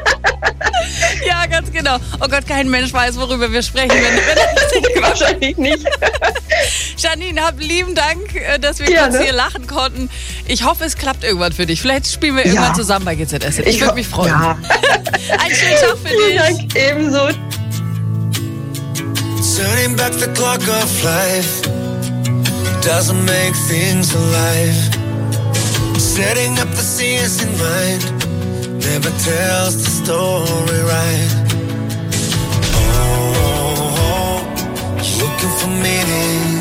Ja, ganz genau. Oh Gott, kein Mensch weiß, worüber wir sprechen. Wenn, wenn Wahrscheinlich nicht. Janine, hab lieben Dank, dass wir Gerne. kurz hier lachen konnten. Ich hoffe, es klappt irgendwann für dich. Vielleicht spielen wir irgendwann ja. zusammen bei G Z S Z. Ich, ich würde mich freuen. Ja. Einen schönen Tag für dich. Vielen Dank, ebenso. Turning back the clock of life doesn't make things alive. Setting up the scenes in mind never tells the story right. Oh, looking for meaning.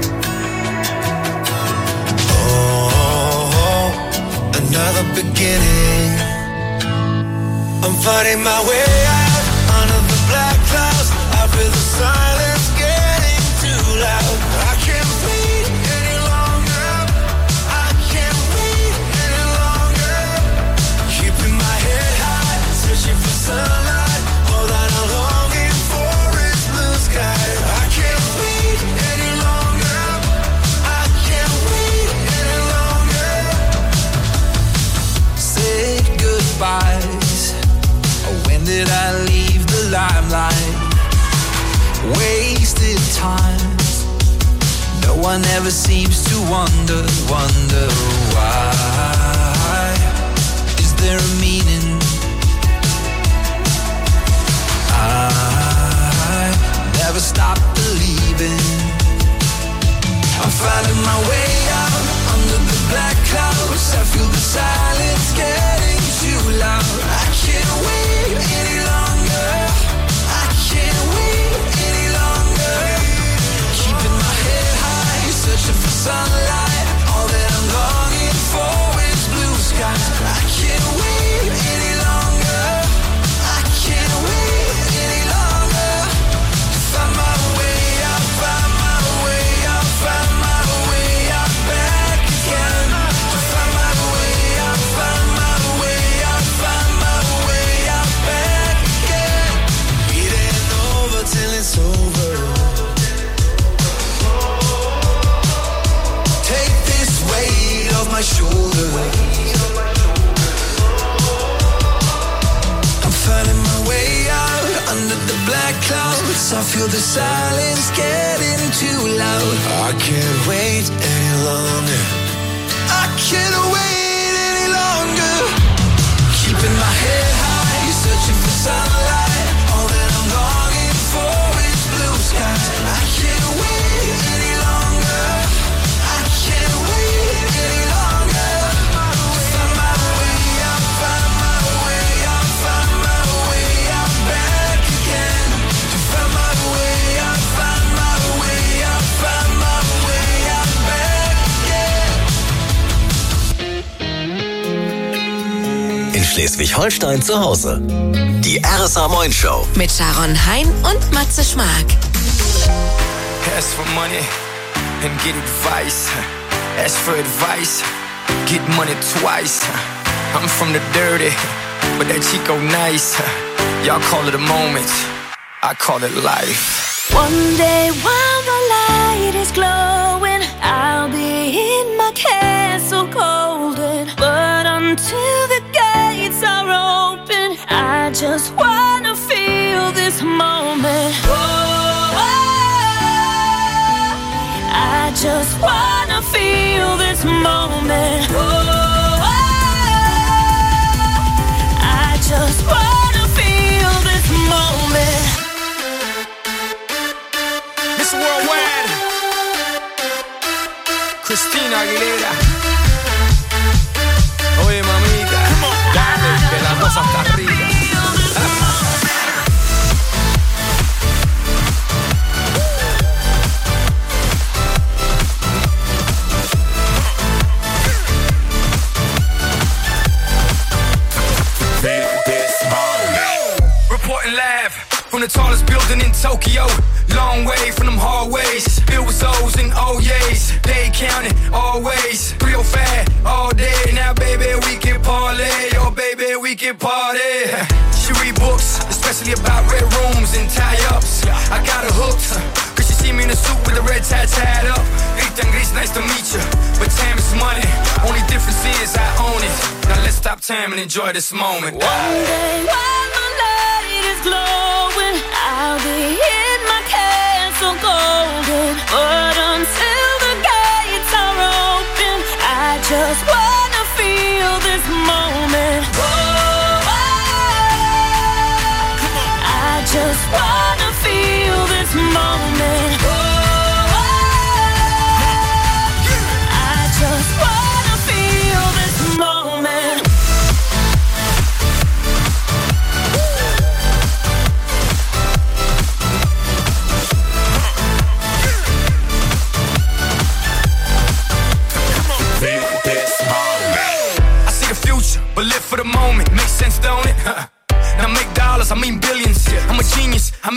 Oh, another beginning. I'm fighting my way out under the black clouds. I feel the silence getting too loud. I can't wait any longer. I can't wait any longer. Keeping my head high, searching for sunlight. All that I'm longing for is blue sky. I can't wait any longer. I can't wait any longer. Say goodbyes. When did I leave the limelight? Wasted times. No one ever seems to wonder, wonder why. Is there a meaning? I never stop believing. I'm finding my way out under the black clouds. I feel the silence getting too loud. I can't wait any longer. I can't wait any longer. Keeping my head high, searching for sunlight. All that I'm longing for is blue skies. I can't wait any longer. I can't wait any longer. Find my way out, find my way out, find my way out back again. Find my way out, find my way out, find my way out back again. It ain't over till it's over. Take this weight off my shoulder. I'm finding my way out under the black clouds. I feel the silence getting too loud. I can't wait any longer. I can't wait any longer. Keeping my head high, searching for sunlight. All that I'm longing for is blue skies. I can't wait any longer. I can't wait any longer. Find my way out, find my way out, find my way out back again. Find my way out, find my way out, find my way out back again. In Schleswig-Holstein zu Hause. Die R S A Moin Show. Mit Sharon Hein und Matze Schmark. Ask for money and get advice. Ask for advice, get money twice. I'm from the dirty, but that Chico nice. Y'all call it a moment, I call it life. One day while the light is glowing, I'll be in my castle golden. But until the gates are open, I just wanna feel this moment. Oh, I just wanna feel this moment. Oh, I just wanna feel this moment. Miss Worldwide, Christina Aguilera. Oye, mamita, dale, que la cosa está rica. Reporting live from the tallest building in Tokyo. Long way from them hallways. Filled with O's and O's. They counting always. three oh five all day. Now, baby, we can parlay. Oh, baby, we can party. She read books, especially about red rooms and tie-ups. I got her hooked. Cause she see me in a suit with a red tie tied up. Rita and Gris, nice to meet you. But time is money. Only difference is I own it. Now let's stop time and enjoy this moment. One day while my light is glowing, I'll be in my castle golden. But until the gates are open, I just wanna feel this moment. Oh, I just wanna feel this moment.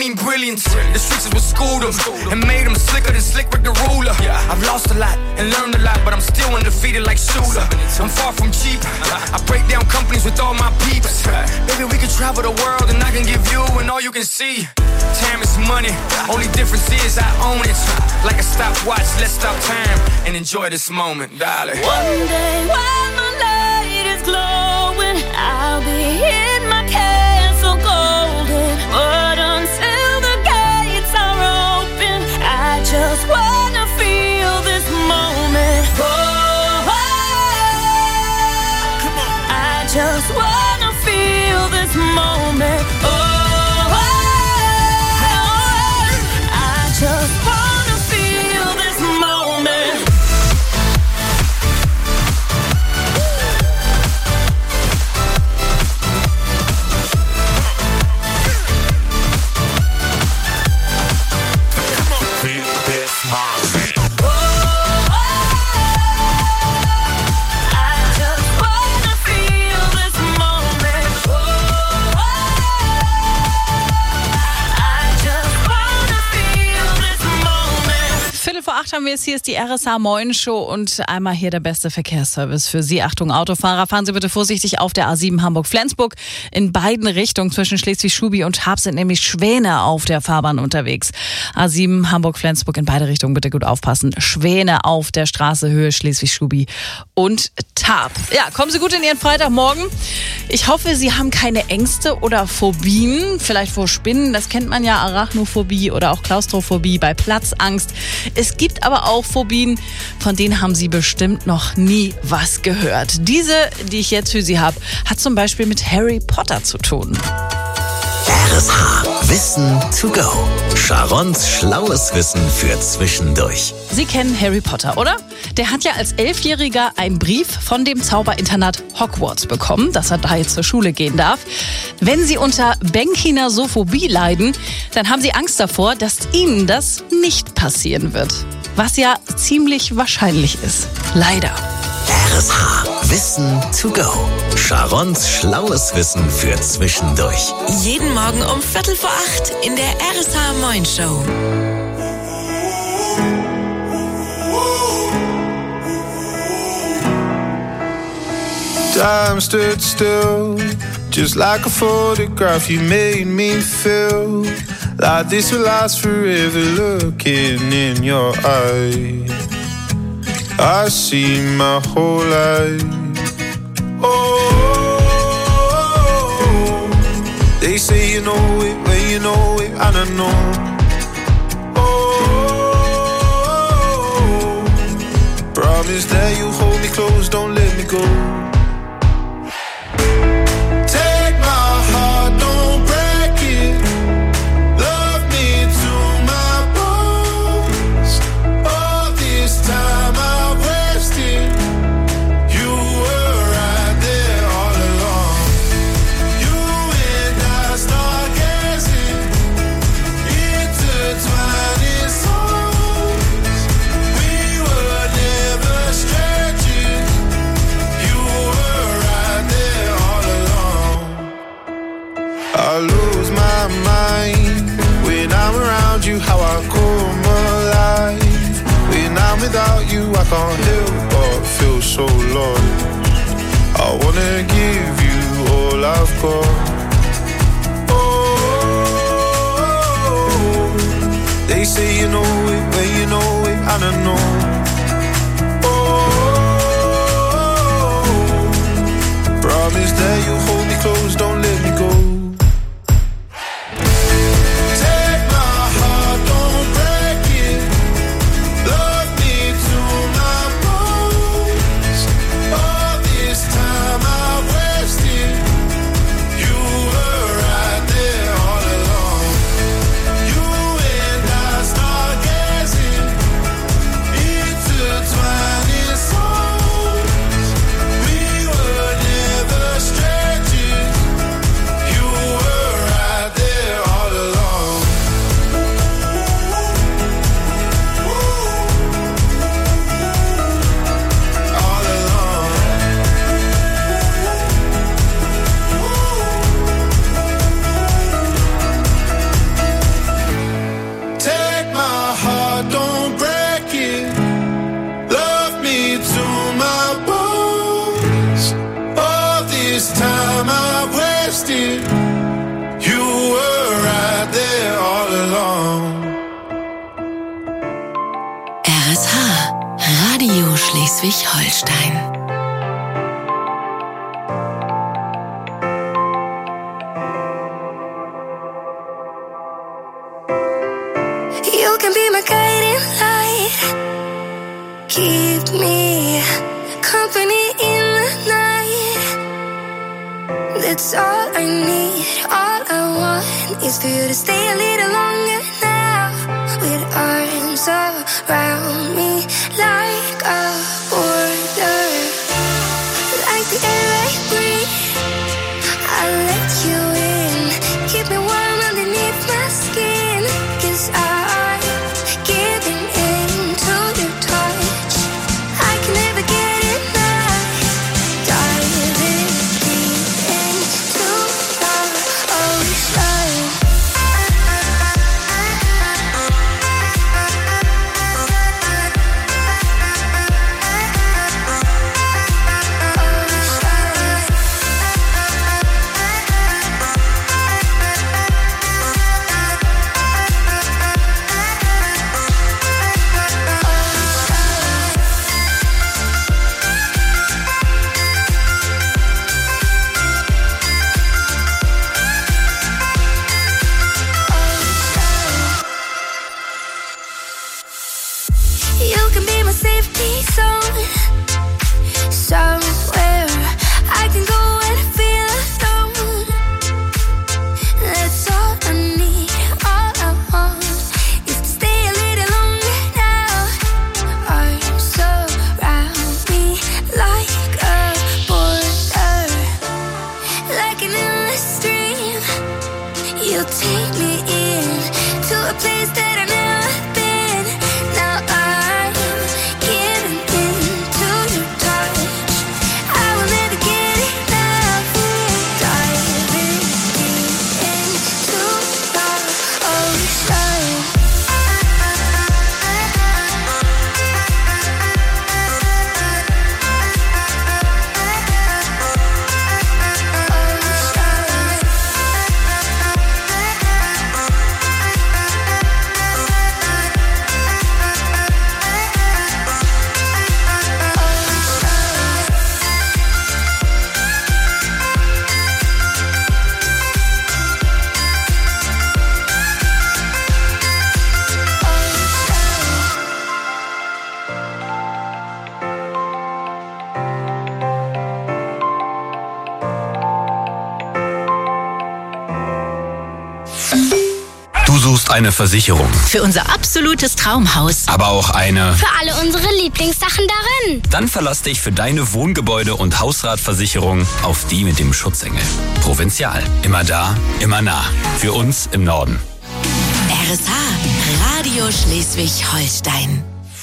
mean brilliance. The streets is what schooled them and made them slicker than Slick Rick the Ruler. I've lost a lot and learned a lot, but I'm still undefeated like Shooter. I'm far from cheap. I break down companies with all my peeps. Baby, we can travel the world and I can give you and all you can see. Time is money, only difference is I own it. Like a stopwatch, let's stop time and enjoy this moment, darling. One day while my light is glowing, I'll be in my castle golden. But until the gates are open, I just wanna feel this moment. Oh, I just wanna feel this moment. Oh, just wanna feel this moment. Feel this moment. Vor acht haben wir es, hier ist die R S H Moin Show und einmal hier der beste Verkehrsservice für Sie. Achtung Autofahrer, fahren Sie bitte vorsichtig auf der A sieben Hamburg-Flensburg. In beiden Richtungen zwischen Schleswig-Schubi und Harp sind nämlich Schwäne auf der Fahrbahn unterwegs. A sieben Hamburg-Flensburg in beide Richtungen, bitte gut aufpassen. Schwäne auf der Straße Höhe Schleswig-Schubi und Tarp. Ja, kommen Sie gut in Ihren Freitagmorgen. Ich hoffe, Sie haben keine Ängste oder Phobien, vielleicht vor Spinnen, das kennt man ja, Arachnophobie oder auch Klaustrophobie bei Platzangst. Es gibt aber auch Phobien, von denen haben Sie bestimmt noch nie was gehört. Diese, die ich jetzt für Sie habe, hat zum Beispiel mit Harry Potter zu tun. R S H Wissen to go. Sharons schlaues Wissen für zwischendurch. Sie kennen Harry Potter, oder? Der hat ja als Elfjähriger einen Brief von dem Zauberinternat Hogwarts bekommen, dass er da jetzt zur Schule gehen darf. Wenn Sie unter Benkinasophobie leiden, dann haben Sie Angst davor, dass Ihnen das nicht passieren wird. Was ja ziemlich wahrscheinlich ist. Leider. R S H Wissen to go. Sharons schlaues Wissen für zwischendurch. Jeden Morgen um Viertel vor acht in der R S H Moin Show. Time stood still, just like a photograph. You made me feel like this will last forever. Looking in your eyes, I see my whole life. Oh, they say you know it when you know it, and I know. Oh, promise that you hold me close, don't let me go. Take my heart, don't break it. Love me to my bones. All this time I wasted. You were right there all along. You and I stargazing, intertwining souls. We were never strangers. You were right there all along. I lose my mind when I'm around you. How I come alive when I'm without you. I can't help but feel so lost. I wanna give you all I've got. Oh, they say you know it when you know it, and I know. Oh, promise that you hold me close, don't let me go. Take my heart, don't break it. Love me to my bones. All this time I wasted. You were right there all along. You and I stargazing, intertwining souls. We were never strangers. heart, don't break it. Love me to my bones. All this time I wasted. You were right there all along. R S H, Radio Schleswig-Holstein. You can be my guiding light. Keep me company in the night. That's all I need. All I want is for you to stay a little longer now. With arms around me like a border. Like the air I breathe, I'll let you in. Keep me warm underneath my skin. Cause I'm giving in to your touch. I can never get enough. Diving deep into the ocean. You can be my safety zone. Somewhere I can go and feel alone. That's all I need. All I want is to stay a little longer now. Arms around me like a border. Like an endless stream. You'll take me in to a place that I've never been. Now I'm giving in to your touch. I will never get enough. Diving deep into the ocean. Du suchst eine Versicherung, Für unser absolutes Traumhaus. aber auch eine. Für alle unsere Lieblingssachen darin. Dann verlass dich für deine Wohngebäude- und Hausratversicherung auf die mit dem Schutzengel. Provinzial. Immer da, immer nah. Für uns im Norden. R S H, Radio Schleswig-Holstein.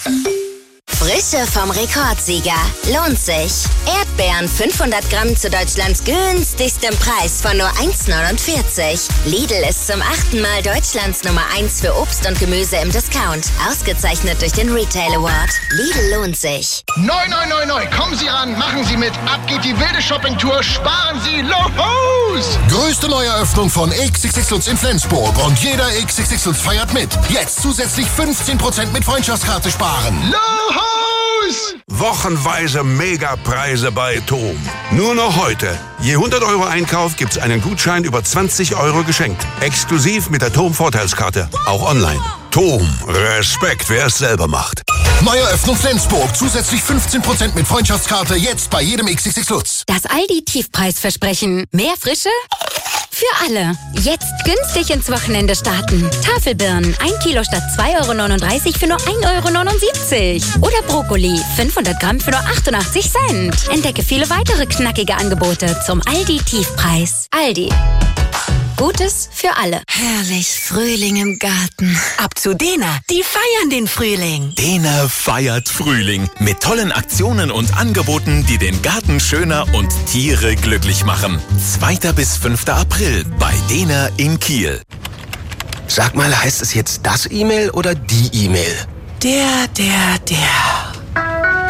Frische vom Rekordsieger. Lohnt sich. Erdbeeren fünfhundert Gramm zu Deutschlands günstigstem Preis von nur eins neunundvierzig. Lidl ist zum achten Mal Deutschlands Nummer eins für Obst und Gemüse im Discount. Ausgezeichnet durch den Retail Award. Lidl lohnt sich. Neu, neu, neu, neu. Kommen Sie ran, machen Sie mit. Ab geht die wilde Shoppingtour. Sparen Sie los! Größte Neueröffnung von X X X Lutz in Flensburg und jeder X X X Lutz feiert mit. Jetzt zusätzlich fünfzehn Prozent mit Freundschaftskarte sparen. Los! Wochenweise Megapreise bei Tom. Nur noch heute. Je hundert Euro Einkauf gibt's einen Gutschein über zwanzig Euro geschenkt. Exklusiv mit der Tom Vorteilskarte. Auch online. Tom. Respekt, wer es selber macht. Neueröffnung Flensburg. Zusätzlich fünfzehn Prozent mit Freundschaftskarte. Jetzt bei jedem X X X Lutz. Das Aldi-Tiefpreisversprechen. Mehr Frische? Für alle. Jetzt günstig ins Wochenende starten. Tafelbirnen ein Kilo statt zwei Euro neununddreißig für nur ein Euro neunundsiebzig. Oder Brokkoli fünfhundert Gramm für nur achtundachtzig Cent. Entdecke viele weitere knackige Angebote zum Aldi-Tiefpreis. Aldi. Gutes für alle. Herrlich, Frühling im Garten. Ab zu Dena, die feiern den Frühling. Dena feiert Frühling mit tollen Aktionen und Angeboten, die den Garten schöner und Tiere glücklich machen. zweiter bis fünfter April bei Dena in Kiel. Sag mal, heißt es jetzt das E-Mail oder die E-Mail? Der, der, der.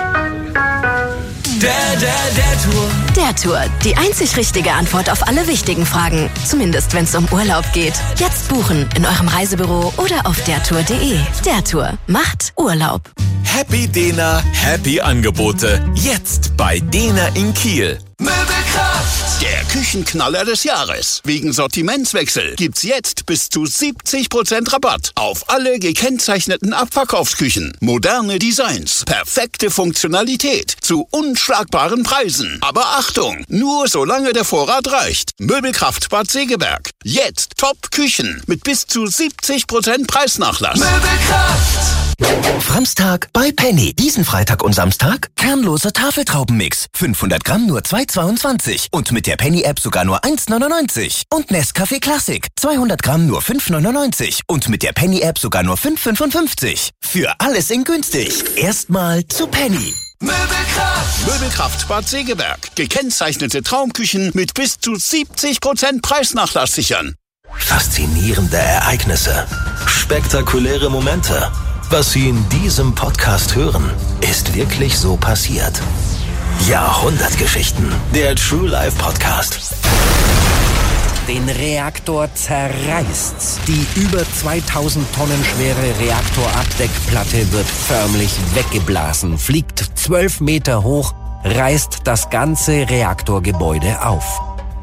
Der, der, der Tour. Der Tour. Die einzig richtige Antwort auf alle wichtigen Fragen. Zumindest, wenn es um Urlaub geht. Jetzt buchen in eurem Reisebüro oder auf der tour punkt de. Der Tour macht Urlaub. Happy Dena, Happy Angebote. Jetzt bei Dena in Kiel. Möbelkraft! Der Küchenknaller des Jahres. Wegen Sortimentswechsel gibt's jetzt bis zu siebzig Prozent Rabatt auf alle gekennzeichneten Abverkaufsküchen. Moderne Designs, perfekte Funktionalität zu unschlagbaren Preisen. Aber Achtung, nur solange der Vorrat reicht. Möbelkraft Bad Segeberg. Jetzt Top-Küchen mit bis zu siebzig Prozent Preisnachlass. Möbelkraft! Framstag bei Penny. Diesen Freitag und Samstag kernloser Tafeltraubenmix. fünfhundert Gramm nur zwei Euro zweiundzwanzig. Und mit der Penny-App sogar nur eins Euro neunundneunzig. Und Nescafé Classic. zweihundert Gramm nur fünf Euro neunundneunzig. Und mit der Penny-App sogar nur fünf Euro fünfundfünfzig. Für alles in günstig. Erstmal zu Penny. Möbelkraft! Möbelkraft Bad Segeberg. Gekennzeichnete Traumküchen mit bis zu siebzig Prozent Preisnachlass sichern. Faszinierende Ereignisse. Spektakuläre Momente. Was Sie in diesem Podcast hören, ist wirklich so passiert. Jahrhundertgeschichten. Der True Life Podcast. Den Reaktor zerreißt's. Die über zweitausend Tonnen schwere Reaktorabdeckplatte wird förmlich weggeblasen, fliegt zwölf Meter hoch, reißt das ganze Reaktorgebäude auf.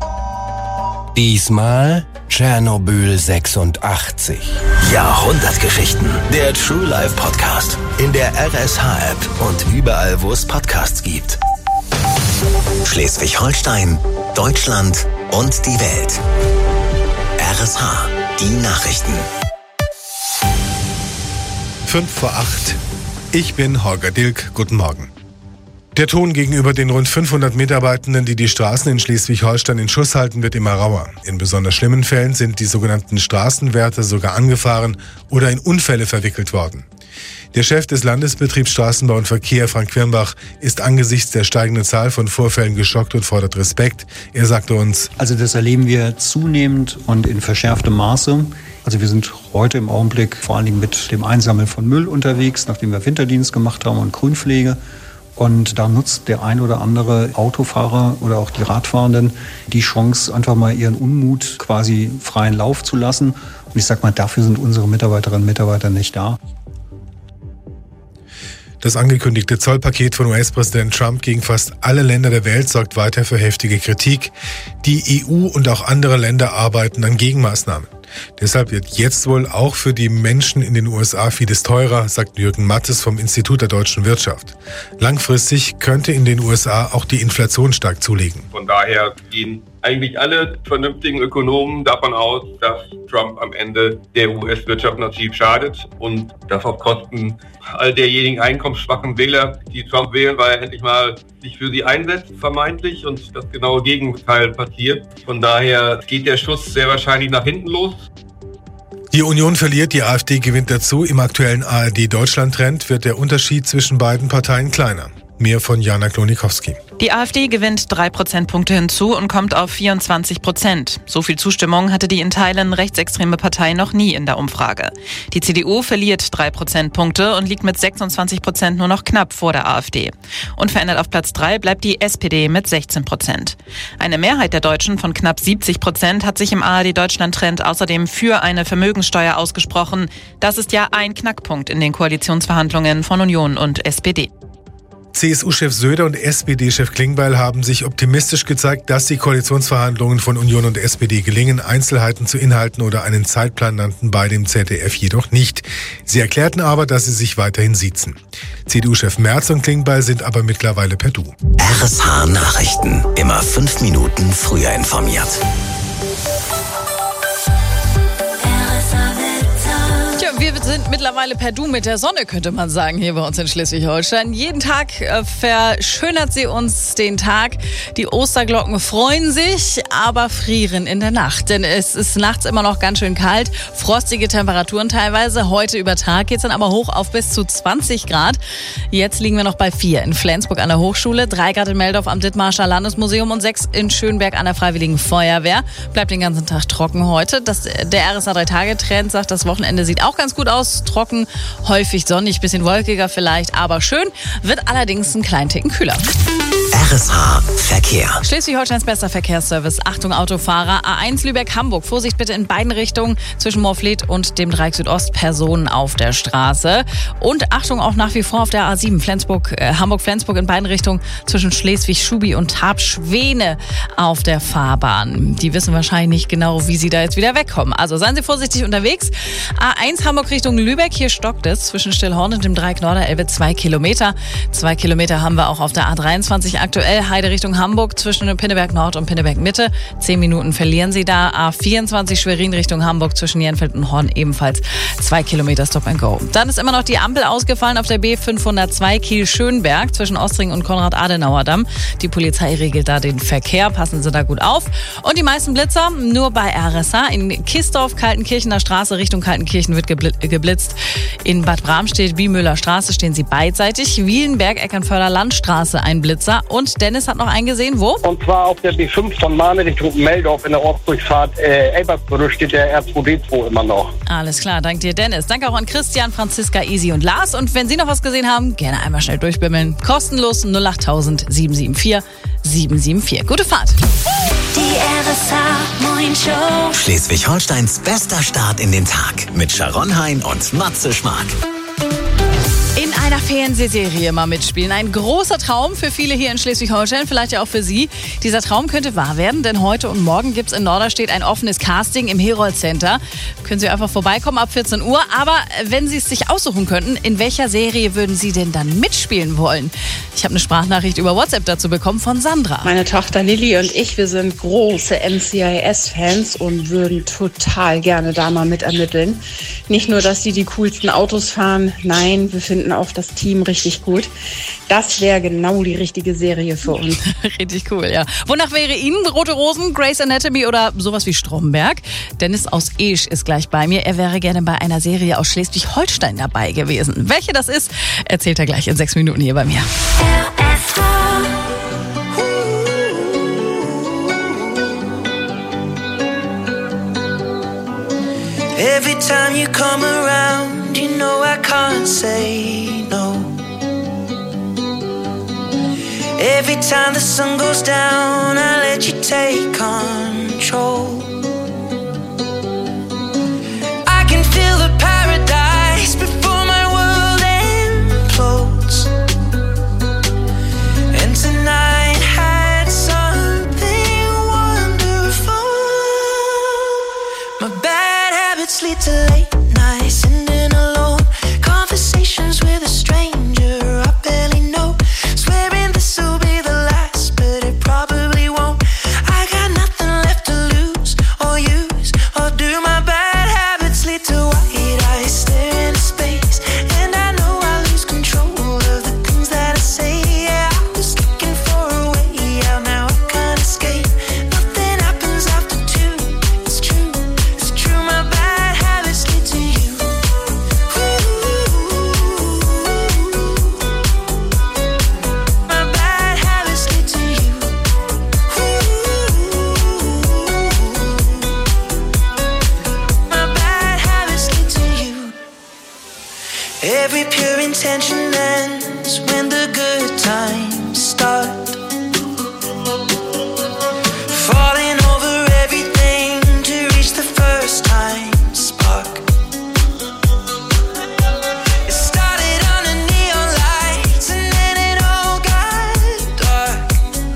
Diesmal Tschernobyl sechsundachtzig. Jahrhundertgeschichten. Der True Life Podcast. In der R S H-App und überall, wo es Podcasts gibt. Schleswig-Holstein, Deutschland und die Welt. R S H, die Nachrichten. Fünf vor acht. Ich bin Holger Dilk. Guten Morgen. Der Ton gegenüber den rund fünfhundert Mitarbeitenden, die die Straßen in Schleswig-Holstein in Schuss halten, wird immer rauer. In besonders schlimmen Fällen sind die sogenannten Straßenwärter sogar angefahren oder in Unfälle verwickelt worden. Der Chef des Landesbetriebs Straßenbau und Verkehr, Frank Quirnbach, ist angesichts der steigenden Zahl von Vorfällen geschockt und fordert Respekt. Er sagte uns: Also das erleben wir zunehmend und in verschärftem Maße. Also wir sind heute im Augenblick vor allen Dingen mit dem Einsammeln von Müll unterwegs, nachdem wir Winterdienst gemacht haben und Grünpflege. Und da nutzt der ein oder andere Autofahrer oder auch die Radfahrenden die Chance, einfach mal ihren Unmut quasi freien Lauf zu lassen. Und ich sag mal, dafür sind unsere Mitarbeiterinnen und Mitarbeiter nicht da. Das angekündigte Zollpaket von U S-Präsident Trump gegen fast alle Länder der Welt sorgt weiter für heftige Kritik. Die E U und auch andere Länder arbeiten an Gegenmaßnahmen. Deshalb wird jetzt wohl auch für die Menschen in den U S A vieles teurer, sagt Jürgen Mattes vom Institut der deutschen Wirtschaft. Langfristig könnte in den U S A auch die Inflation stark zulegen. Von daher gehen eigentlich alle vernünftigen Ökonomen davon aus, dass Trump am Ende der U S-Wirtschaft massiv schadet und das auf Kosten all derjenigen einkommensschwachen Wähler, die Trump wählen, weil er endlich mal sich für sie einsetzt, vermeintlich, und das genaue Gegenteil passiert. Von daher geht der Schuss sehr wahrscheinlich nach hinten los. Die Union verliert, die AfD gewinnt dazu. Im aktuellen A R D-Deutschland-Trend wird der Unterschied zwischen beiden Parteien kleiner. Mehr von Jana Klonikowski. Die AfD gewinnt drei Prozentpunkte hinzu und kommt auf vierundzwanzig Prozent. So viel Zustimmung hatte die in Teilen rechtsextreme Partei noch nie in der Umfrage. Die C D U verliert drei Prozentpunkte und liegt mit sechsundzwanzig Prozent nur noch knapp vor der AfD. Unverändert auf Platz drei bleibt die S P D mit sechzehn Prozent. Eine Mehrheit der Deutschen von knapp siebzig Prozent hat sich im A R D-Deutschland-Trend außerdem für eine Vermögenssteuer ausgesprochen. Das ist ja ein Knackpunkt in den Koalitionsverhandlungen von Union und S P D. C S U-Chef Söder und S P D-Chef Klingbeil haben sich optimistisch gezeigt, dass die Koalitionsverhandlungen von Union und S P D gelingen. Einzelheiten zu Inhalten oder einen Zeitplan nannten beide im Z D F jedoch nicht. Sie erklärten aber, dass sie sich weiterhin siezen. C D U-Chef Merz und Klingbeil sind aber mittlerweile per Du. R S H Nachrichten. Immer fünf Minuten früher informiert. Wir sind mittlerweile per Du mit der Sonne, könnte man sagen, hier bei uns in Schleswig-Holstein. Jeden Tag äh, verschönert sie uns den Tag. Die Osterglocken freuen sich, aber frieren in der Nacht. Denn es ist nachts immer noch ganz schön kalt, frostige Temperaturen teilweise. Heute über Tag geht es dann aber hoch auf bis zu zwanzig Grad. Jetzt liegen wir noch bei vier in Flensburg an der Hochschule, drei Grad in Meldorf am Dithmarscher Landesmuseum und sechs in Schönberg an der Freiwilligen Feuerwehr. Bleibt den ganzen Tag trocken heute. Das, der R S A drei Tage Trend sagt, das Wochenende sieht auch ganz gut aus. Trocken, häufig sonnig, bisschen wolkiger vielleicht, aber schön. Wird allerdings einen kleinen Ticken kühler. R S H Verkehr. Schleswig-Holsteins bester Verkehrsservice. Achtung Autofahrer. A eins Lübeck-Hamburg. Vorsicht bitte in beiden Richtungen zwischen Moorfleet und dem Dreieck Südost. Personen auf der Straße. Und Achtung auch nach wie vor auf der A sieben Flensburg, äh, Hamburg-Flensburg in beiden Richtungen zwischen Schleswig-Schubi und Tab-Schwene auf der Fahrbahn. Die wissen wahrscheinlich nicht genau, wie sie da jetzt wieder wegkommen. Also seien Sie vorsichtig unterwegs. A eins Hamburg Richtung Lübeck. Hier stockt es zwischen Stillhorn und dem Dreieck Norderelbe zwei Kilometer. Zwei Kilometer haben wir auch auf der A dreiundzwanzig aktuell. Heide Richtung Hamburg zwischen Pinneberg Nord und Pinneberg Mitte. Zehn Minuten verlieren Sie da. A vierundzwanzig Schwerin Richtung Hamburg zwischen Jenfeld und Horn ebenfalls zwei Kilometer Stop and Go. Dann ist immer noch die Ampel ausgefallen auf der B fünfhundertzwei Kiel-Schönberg zwischen Ostring und Konrad-Adenauer-Damm. Die Polizei regelt da den Verkehr. Passen Sie da gut auf. Und die meisten Blitzer nur bei R S H. In Kistorf, Kaltenkirchener Straße Richtung Kaltenkirchen wird geblitzt. In Bad Bramstedt, Biemüller Straße stehen sie beidseitig. Wielenberg, Eckernförder Landstraße ein Blitzer. Und Dennis hat noch einen gesehen, wo? Und zwar auf der B fünf von Mahne Richtung Meldorf in der Ortsdurchfahrt äh, Elbersbüttel steht der R zwei D zwei immer noch. Alles klar, danke dir Dennis. Danke auch an Christian, Franziska, Isi und Lars. Und wenn Sie noch was gesehen haben, gerne einmal schnell durchbimmeln. Kostenlos null acht tausend sieben sieben vier sieben sieben vier. Gute Fahrt. Die R S H Morning Show. Schleswig-Holsteins bester Start in den Tag mit Sharon Hein und Matze Schmark. In einer Fernsehserie mal mitspielen. Ein großer Traum für viele hier in Schleswig-Holstein, vielleicht ja auch für Sie. Dieser Traum könnte wahr werden, denn heute und morgen gibt es in Norderstedt ein offenes Casting im Herold Center. Können Sie einfach vorbeikommen ab vierzehn Uhr. Aber wenn Sie es sich aussuchen könnten, in welcher Serie würden Sie denn dann mitspielen wollen? Ich habe eine Sprachnachricht über WhatsApp dazu bekommen von Sandra. Meine Tochter Lilly und ich, wir sind große N C I S-Fans und würden total gerne da mal mitermitteln. Nicht nur, dass sie die coolsten Autos fahren, nein, wir finden auch das Team richtig gut. Das wäre genau die richtige Serie für uns. Richtig cool, ja. Wonach wäre Ihnen Rote Rosen, Grey's Anatomy oder sowas wie Stromberg? Dennis aus Esch ist gleich bei mir. Er wäre gerne bei einer Serie aus Schleswig-Holstein dabei gewesen. Welche das ist, erzählt er gleich in sechs Minuten hier bei mir. Every time you come around, you know I can't say no. Every time the sun goes down, I let you take control. I can feel the paradise before my world implodes. And tonight had something wonderful. My bad habits lead to late nights, sitting alone. Conversations with a stranger I barely know. Swearing this will be the last, but it probably won't. I got nothing left to lose or use or do. My bad habits lead to white eyes staring into space, and I know I lose control of the things that I say. Yeah, I was looking for a way out, now I can't escape. Nothing happens after two. It's true, it's true. My bad habits lead to you. My bad habits lead to you. My bad habits lead to you. Every pure intention ends when the good times start. Falling over everything to reach the first time spark. It started under neon lights and then it all got dark.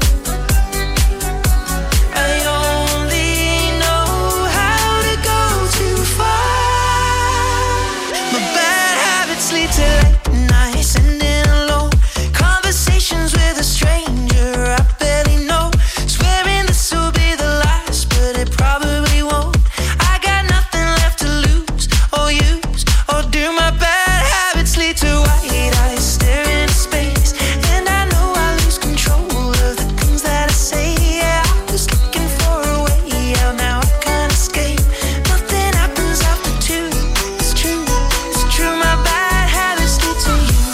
I only know how to go too far. My bad habits lead to late nights, sitting alone. Conversations with a stranger I barely know. Swearing this will be the last, but it probably won't. I got nothing left to lose or use or sleep to white eyes staring into space. And I know I lose control of the things that I say. Yeah, I was looking for a way out, now I can't escape. Nothing happens after two. It's true, it's true. My bad habits lead to you.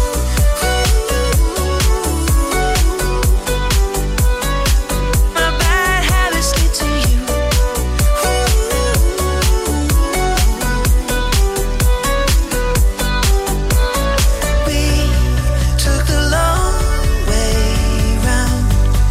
My bad habits lead to you. We took the long way round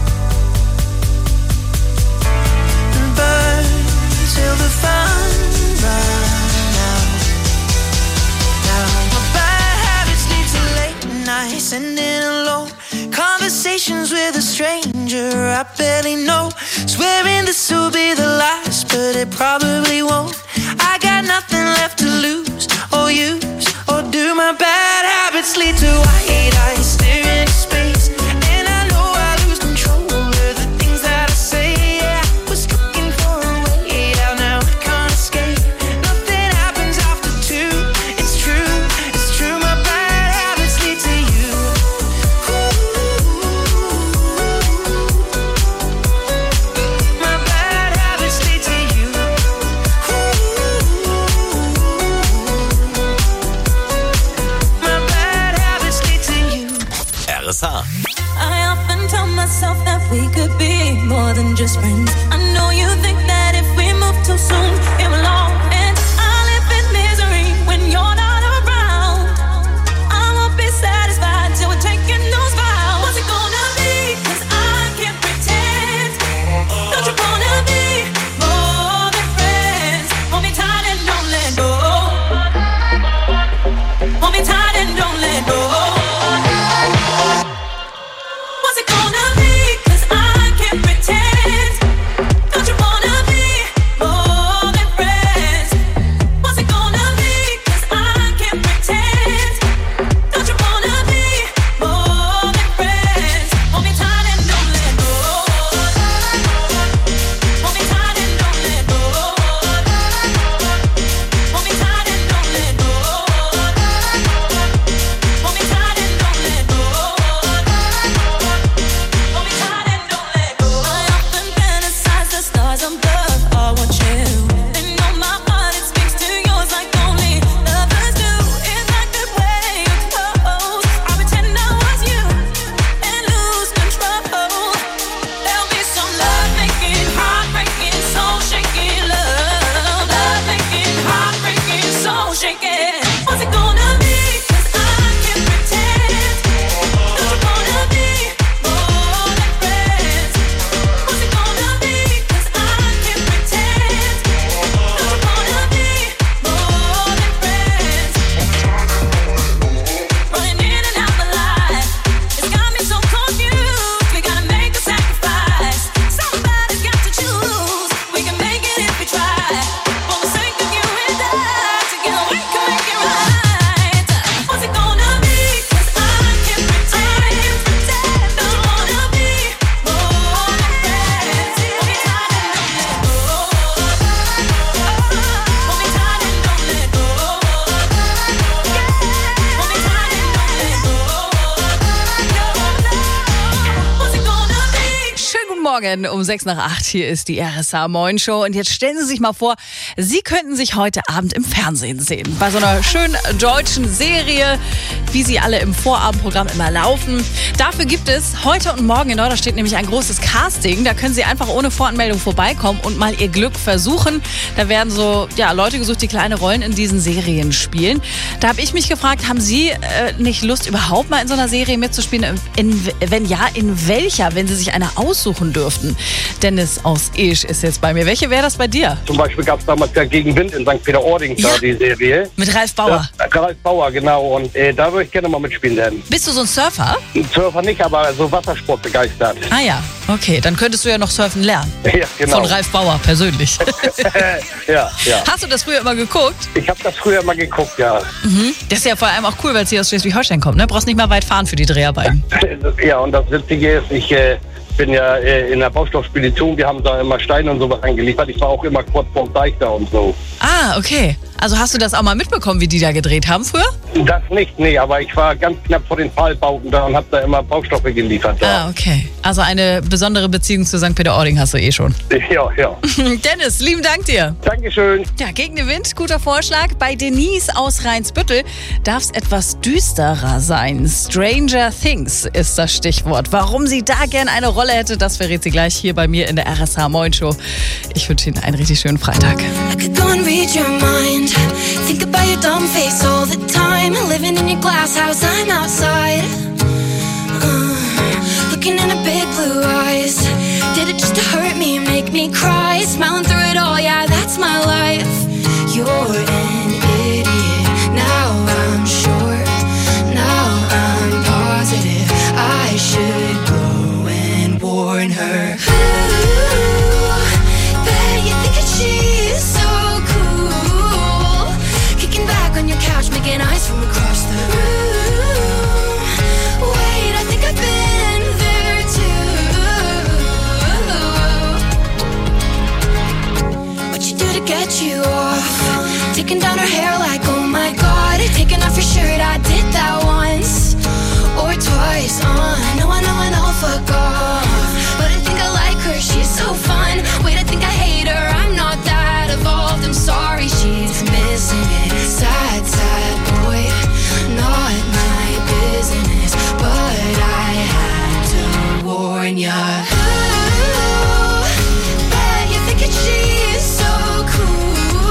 and burned till the fun ran out. Now my bad habits lead to late nights ending alone. Conversations with a stranger I barely know. Swearing this will be the last, but it probably won't. I got nothing left to lose or use or do. My bad habits lead to white eyes staring into space. And I know I lose control of the things that I say. Yeah, I was looking for a way out, now I can't escape. Nothing happens after two. It's true, it's true. My bad habits lead to you. My bad habits lead to you. My bad habits lead to you. R S H. I often tell myself that we could be more than just friends. I know you think that if we move too soon, it will all end. I live in misery when you're not around. I won't be satisfied till we're taking those vows. What's it gonna be? 'Cause I can't pretend. Don't you wanna be more than friends? Hold me tight and don't let go. Hold me tight and don't let go. What's it gonna be? 'Cause I can't pretend. Don't you wanna be more than friends? What's it gonna be? 'Cause I can't pretend. Don't you wanna be more than friends? Hold me tight and don't let go. Hold me tight and don't let go. Hold me tight and don't let go. Hold me tight and don't let go. Hold me tight and don't let go. I often fantasize the stars above are watching. They know my heart, it speaks to yours like only lovers do. If I could wear your clothes, I pretend I was you and lose control. There'll be some love-making, heartbreaking, soul-shaking love. Love-making, heartbreaking, soul-shaking. What's it gonna be? 'Cause I can't pretend. Don't you wanna be more than friends? What's it gonna be? 'Cause I can't pretend. Don't you wanna be more than friends? Running in and out the light, it's got me so confused. We gotta make a sacrifice. Somebody's got to choose. We can make it if we try. For the sake of you and I, together we can make it right. What's it gonna be? 'Cause I can't pretend. Don't you wanna be more than friends? Hold me tight and don't let go. Hold me tight and don't let go. Hold me tight and don't let go. What's it gonna be? Schönen guten Morgen, um sechs nach acht. Hier ist die R S H Moin Show. Und jetzt stellen Sie sich mal vor, Sie könnten sich heute Abend im Fernsehen sehen. Bei so einer schönen deutschen Serie, wie sie alle im Vorabendprogramm immer laufen. Dafür gibt es heute und morgen in Norderstedt nämlich ein großes Casting. Da können Sie einfach ohne Voranmeldung vorbeikommen und mal Ihr Glück versuchen. Da werden so ja, Leute gesucht, die kleine Rollen in diesen Serien spielen. Da habe ich mich gefragt, haben Sie äh, nicht Lust, überhaupt mal in so einer Serie mitzuspielen? In, wenn ja, in welcher, wenn Sie sich eine aussuchen dürften? Dennis aus Esch ist jetzt bei mir. Welche wäre das bei dir? Zum Beispiel gab es damals ja Gegen Wind in Sankt Peter-Ording Ja. da die Serie. Mit Ralf Bauer. Ja, Ralf Bauer, genau. Und äh, da würde ich gerne mal mitspielen werden. Bist du so ein Surfer? Ein Surfer nicht, aber so Wassersport begeistert. Ah ja, okay. Dann könntest du ja noch surfen lernen. Ja, genau. Von Ralf Bauer persönlich. ja, ja. Hast du das früher immer geguckt? Ich habe das früher mal geguckt, ja. Mhm. Das ist ja vor allem auch cool, weil es hier aus Schleswig-Holstein kommt. Ne? Brauchst nicht mal weit fahren für die Dreharbeiten. Ja, und das Witzige ist, ich äh, bin ja äh, in der Baustoffspedition. Wir haben da immer Steine und sowas angeliefert. Ich war auch immer kurz vorm Deich da und so. Ah, okay. Also hast du das auch mal mitbekommen, wie die da gedreht haben früher? Das nicht, nee, aber ich war ganz knapp vor den Pfahlbauten da und habe da immer Baustoffe geliefert. Da. Ah, okay. Also eine besondere Beziehung zu Sankt Peter-Ording hast du eh schon. Ja, ja. Dennis, lieben Dank dir. Dankeschön. Ja, gegen den Wind, guter Vorschlag. Bei Denise aus Rheinsbüttel darf es etwas düsterer sein. Stranger Things ist das Stichwort. Warum sie da gern eine Rolle hätte, das verrät sie gleich hier bei mir in der R S H Moin Show. Ich wünsche Ihnen einen richtig schönen Freitag. I could go and read your mind. Think about your dumb face all the time. Living in your glass house, I'm outside. Uh, looking in her big blue eyes. Did it just to hurt me, make me cry? Smiling through it all, yeah, that's my life. You're an idiot. Now I'm sure. Now I'm positive. I should go and warn her. Ooh, bet you think that she's so cool. Kicking back on your couch, making eyes from across the room. Wait, I think I've been there too. What you do to get you off? Taking down her hair like, oh my god. Taking off your shirt, I did that once or twice. Uh, no, I know, I know, fuck off. But I think I like her, she's so fun. Wait, I think I hate her, I'm not that evolved. I'm sorry, she's missing it. Sad, sad boy, not my business. But I had to warn ya.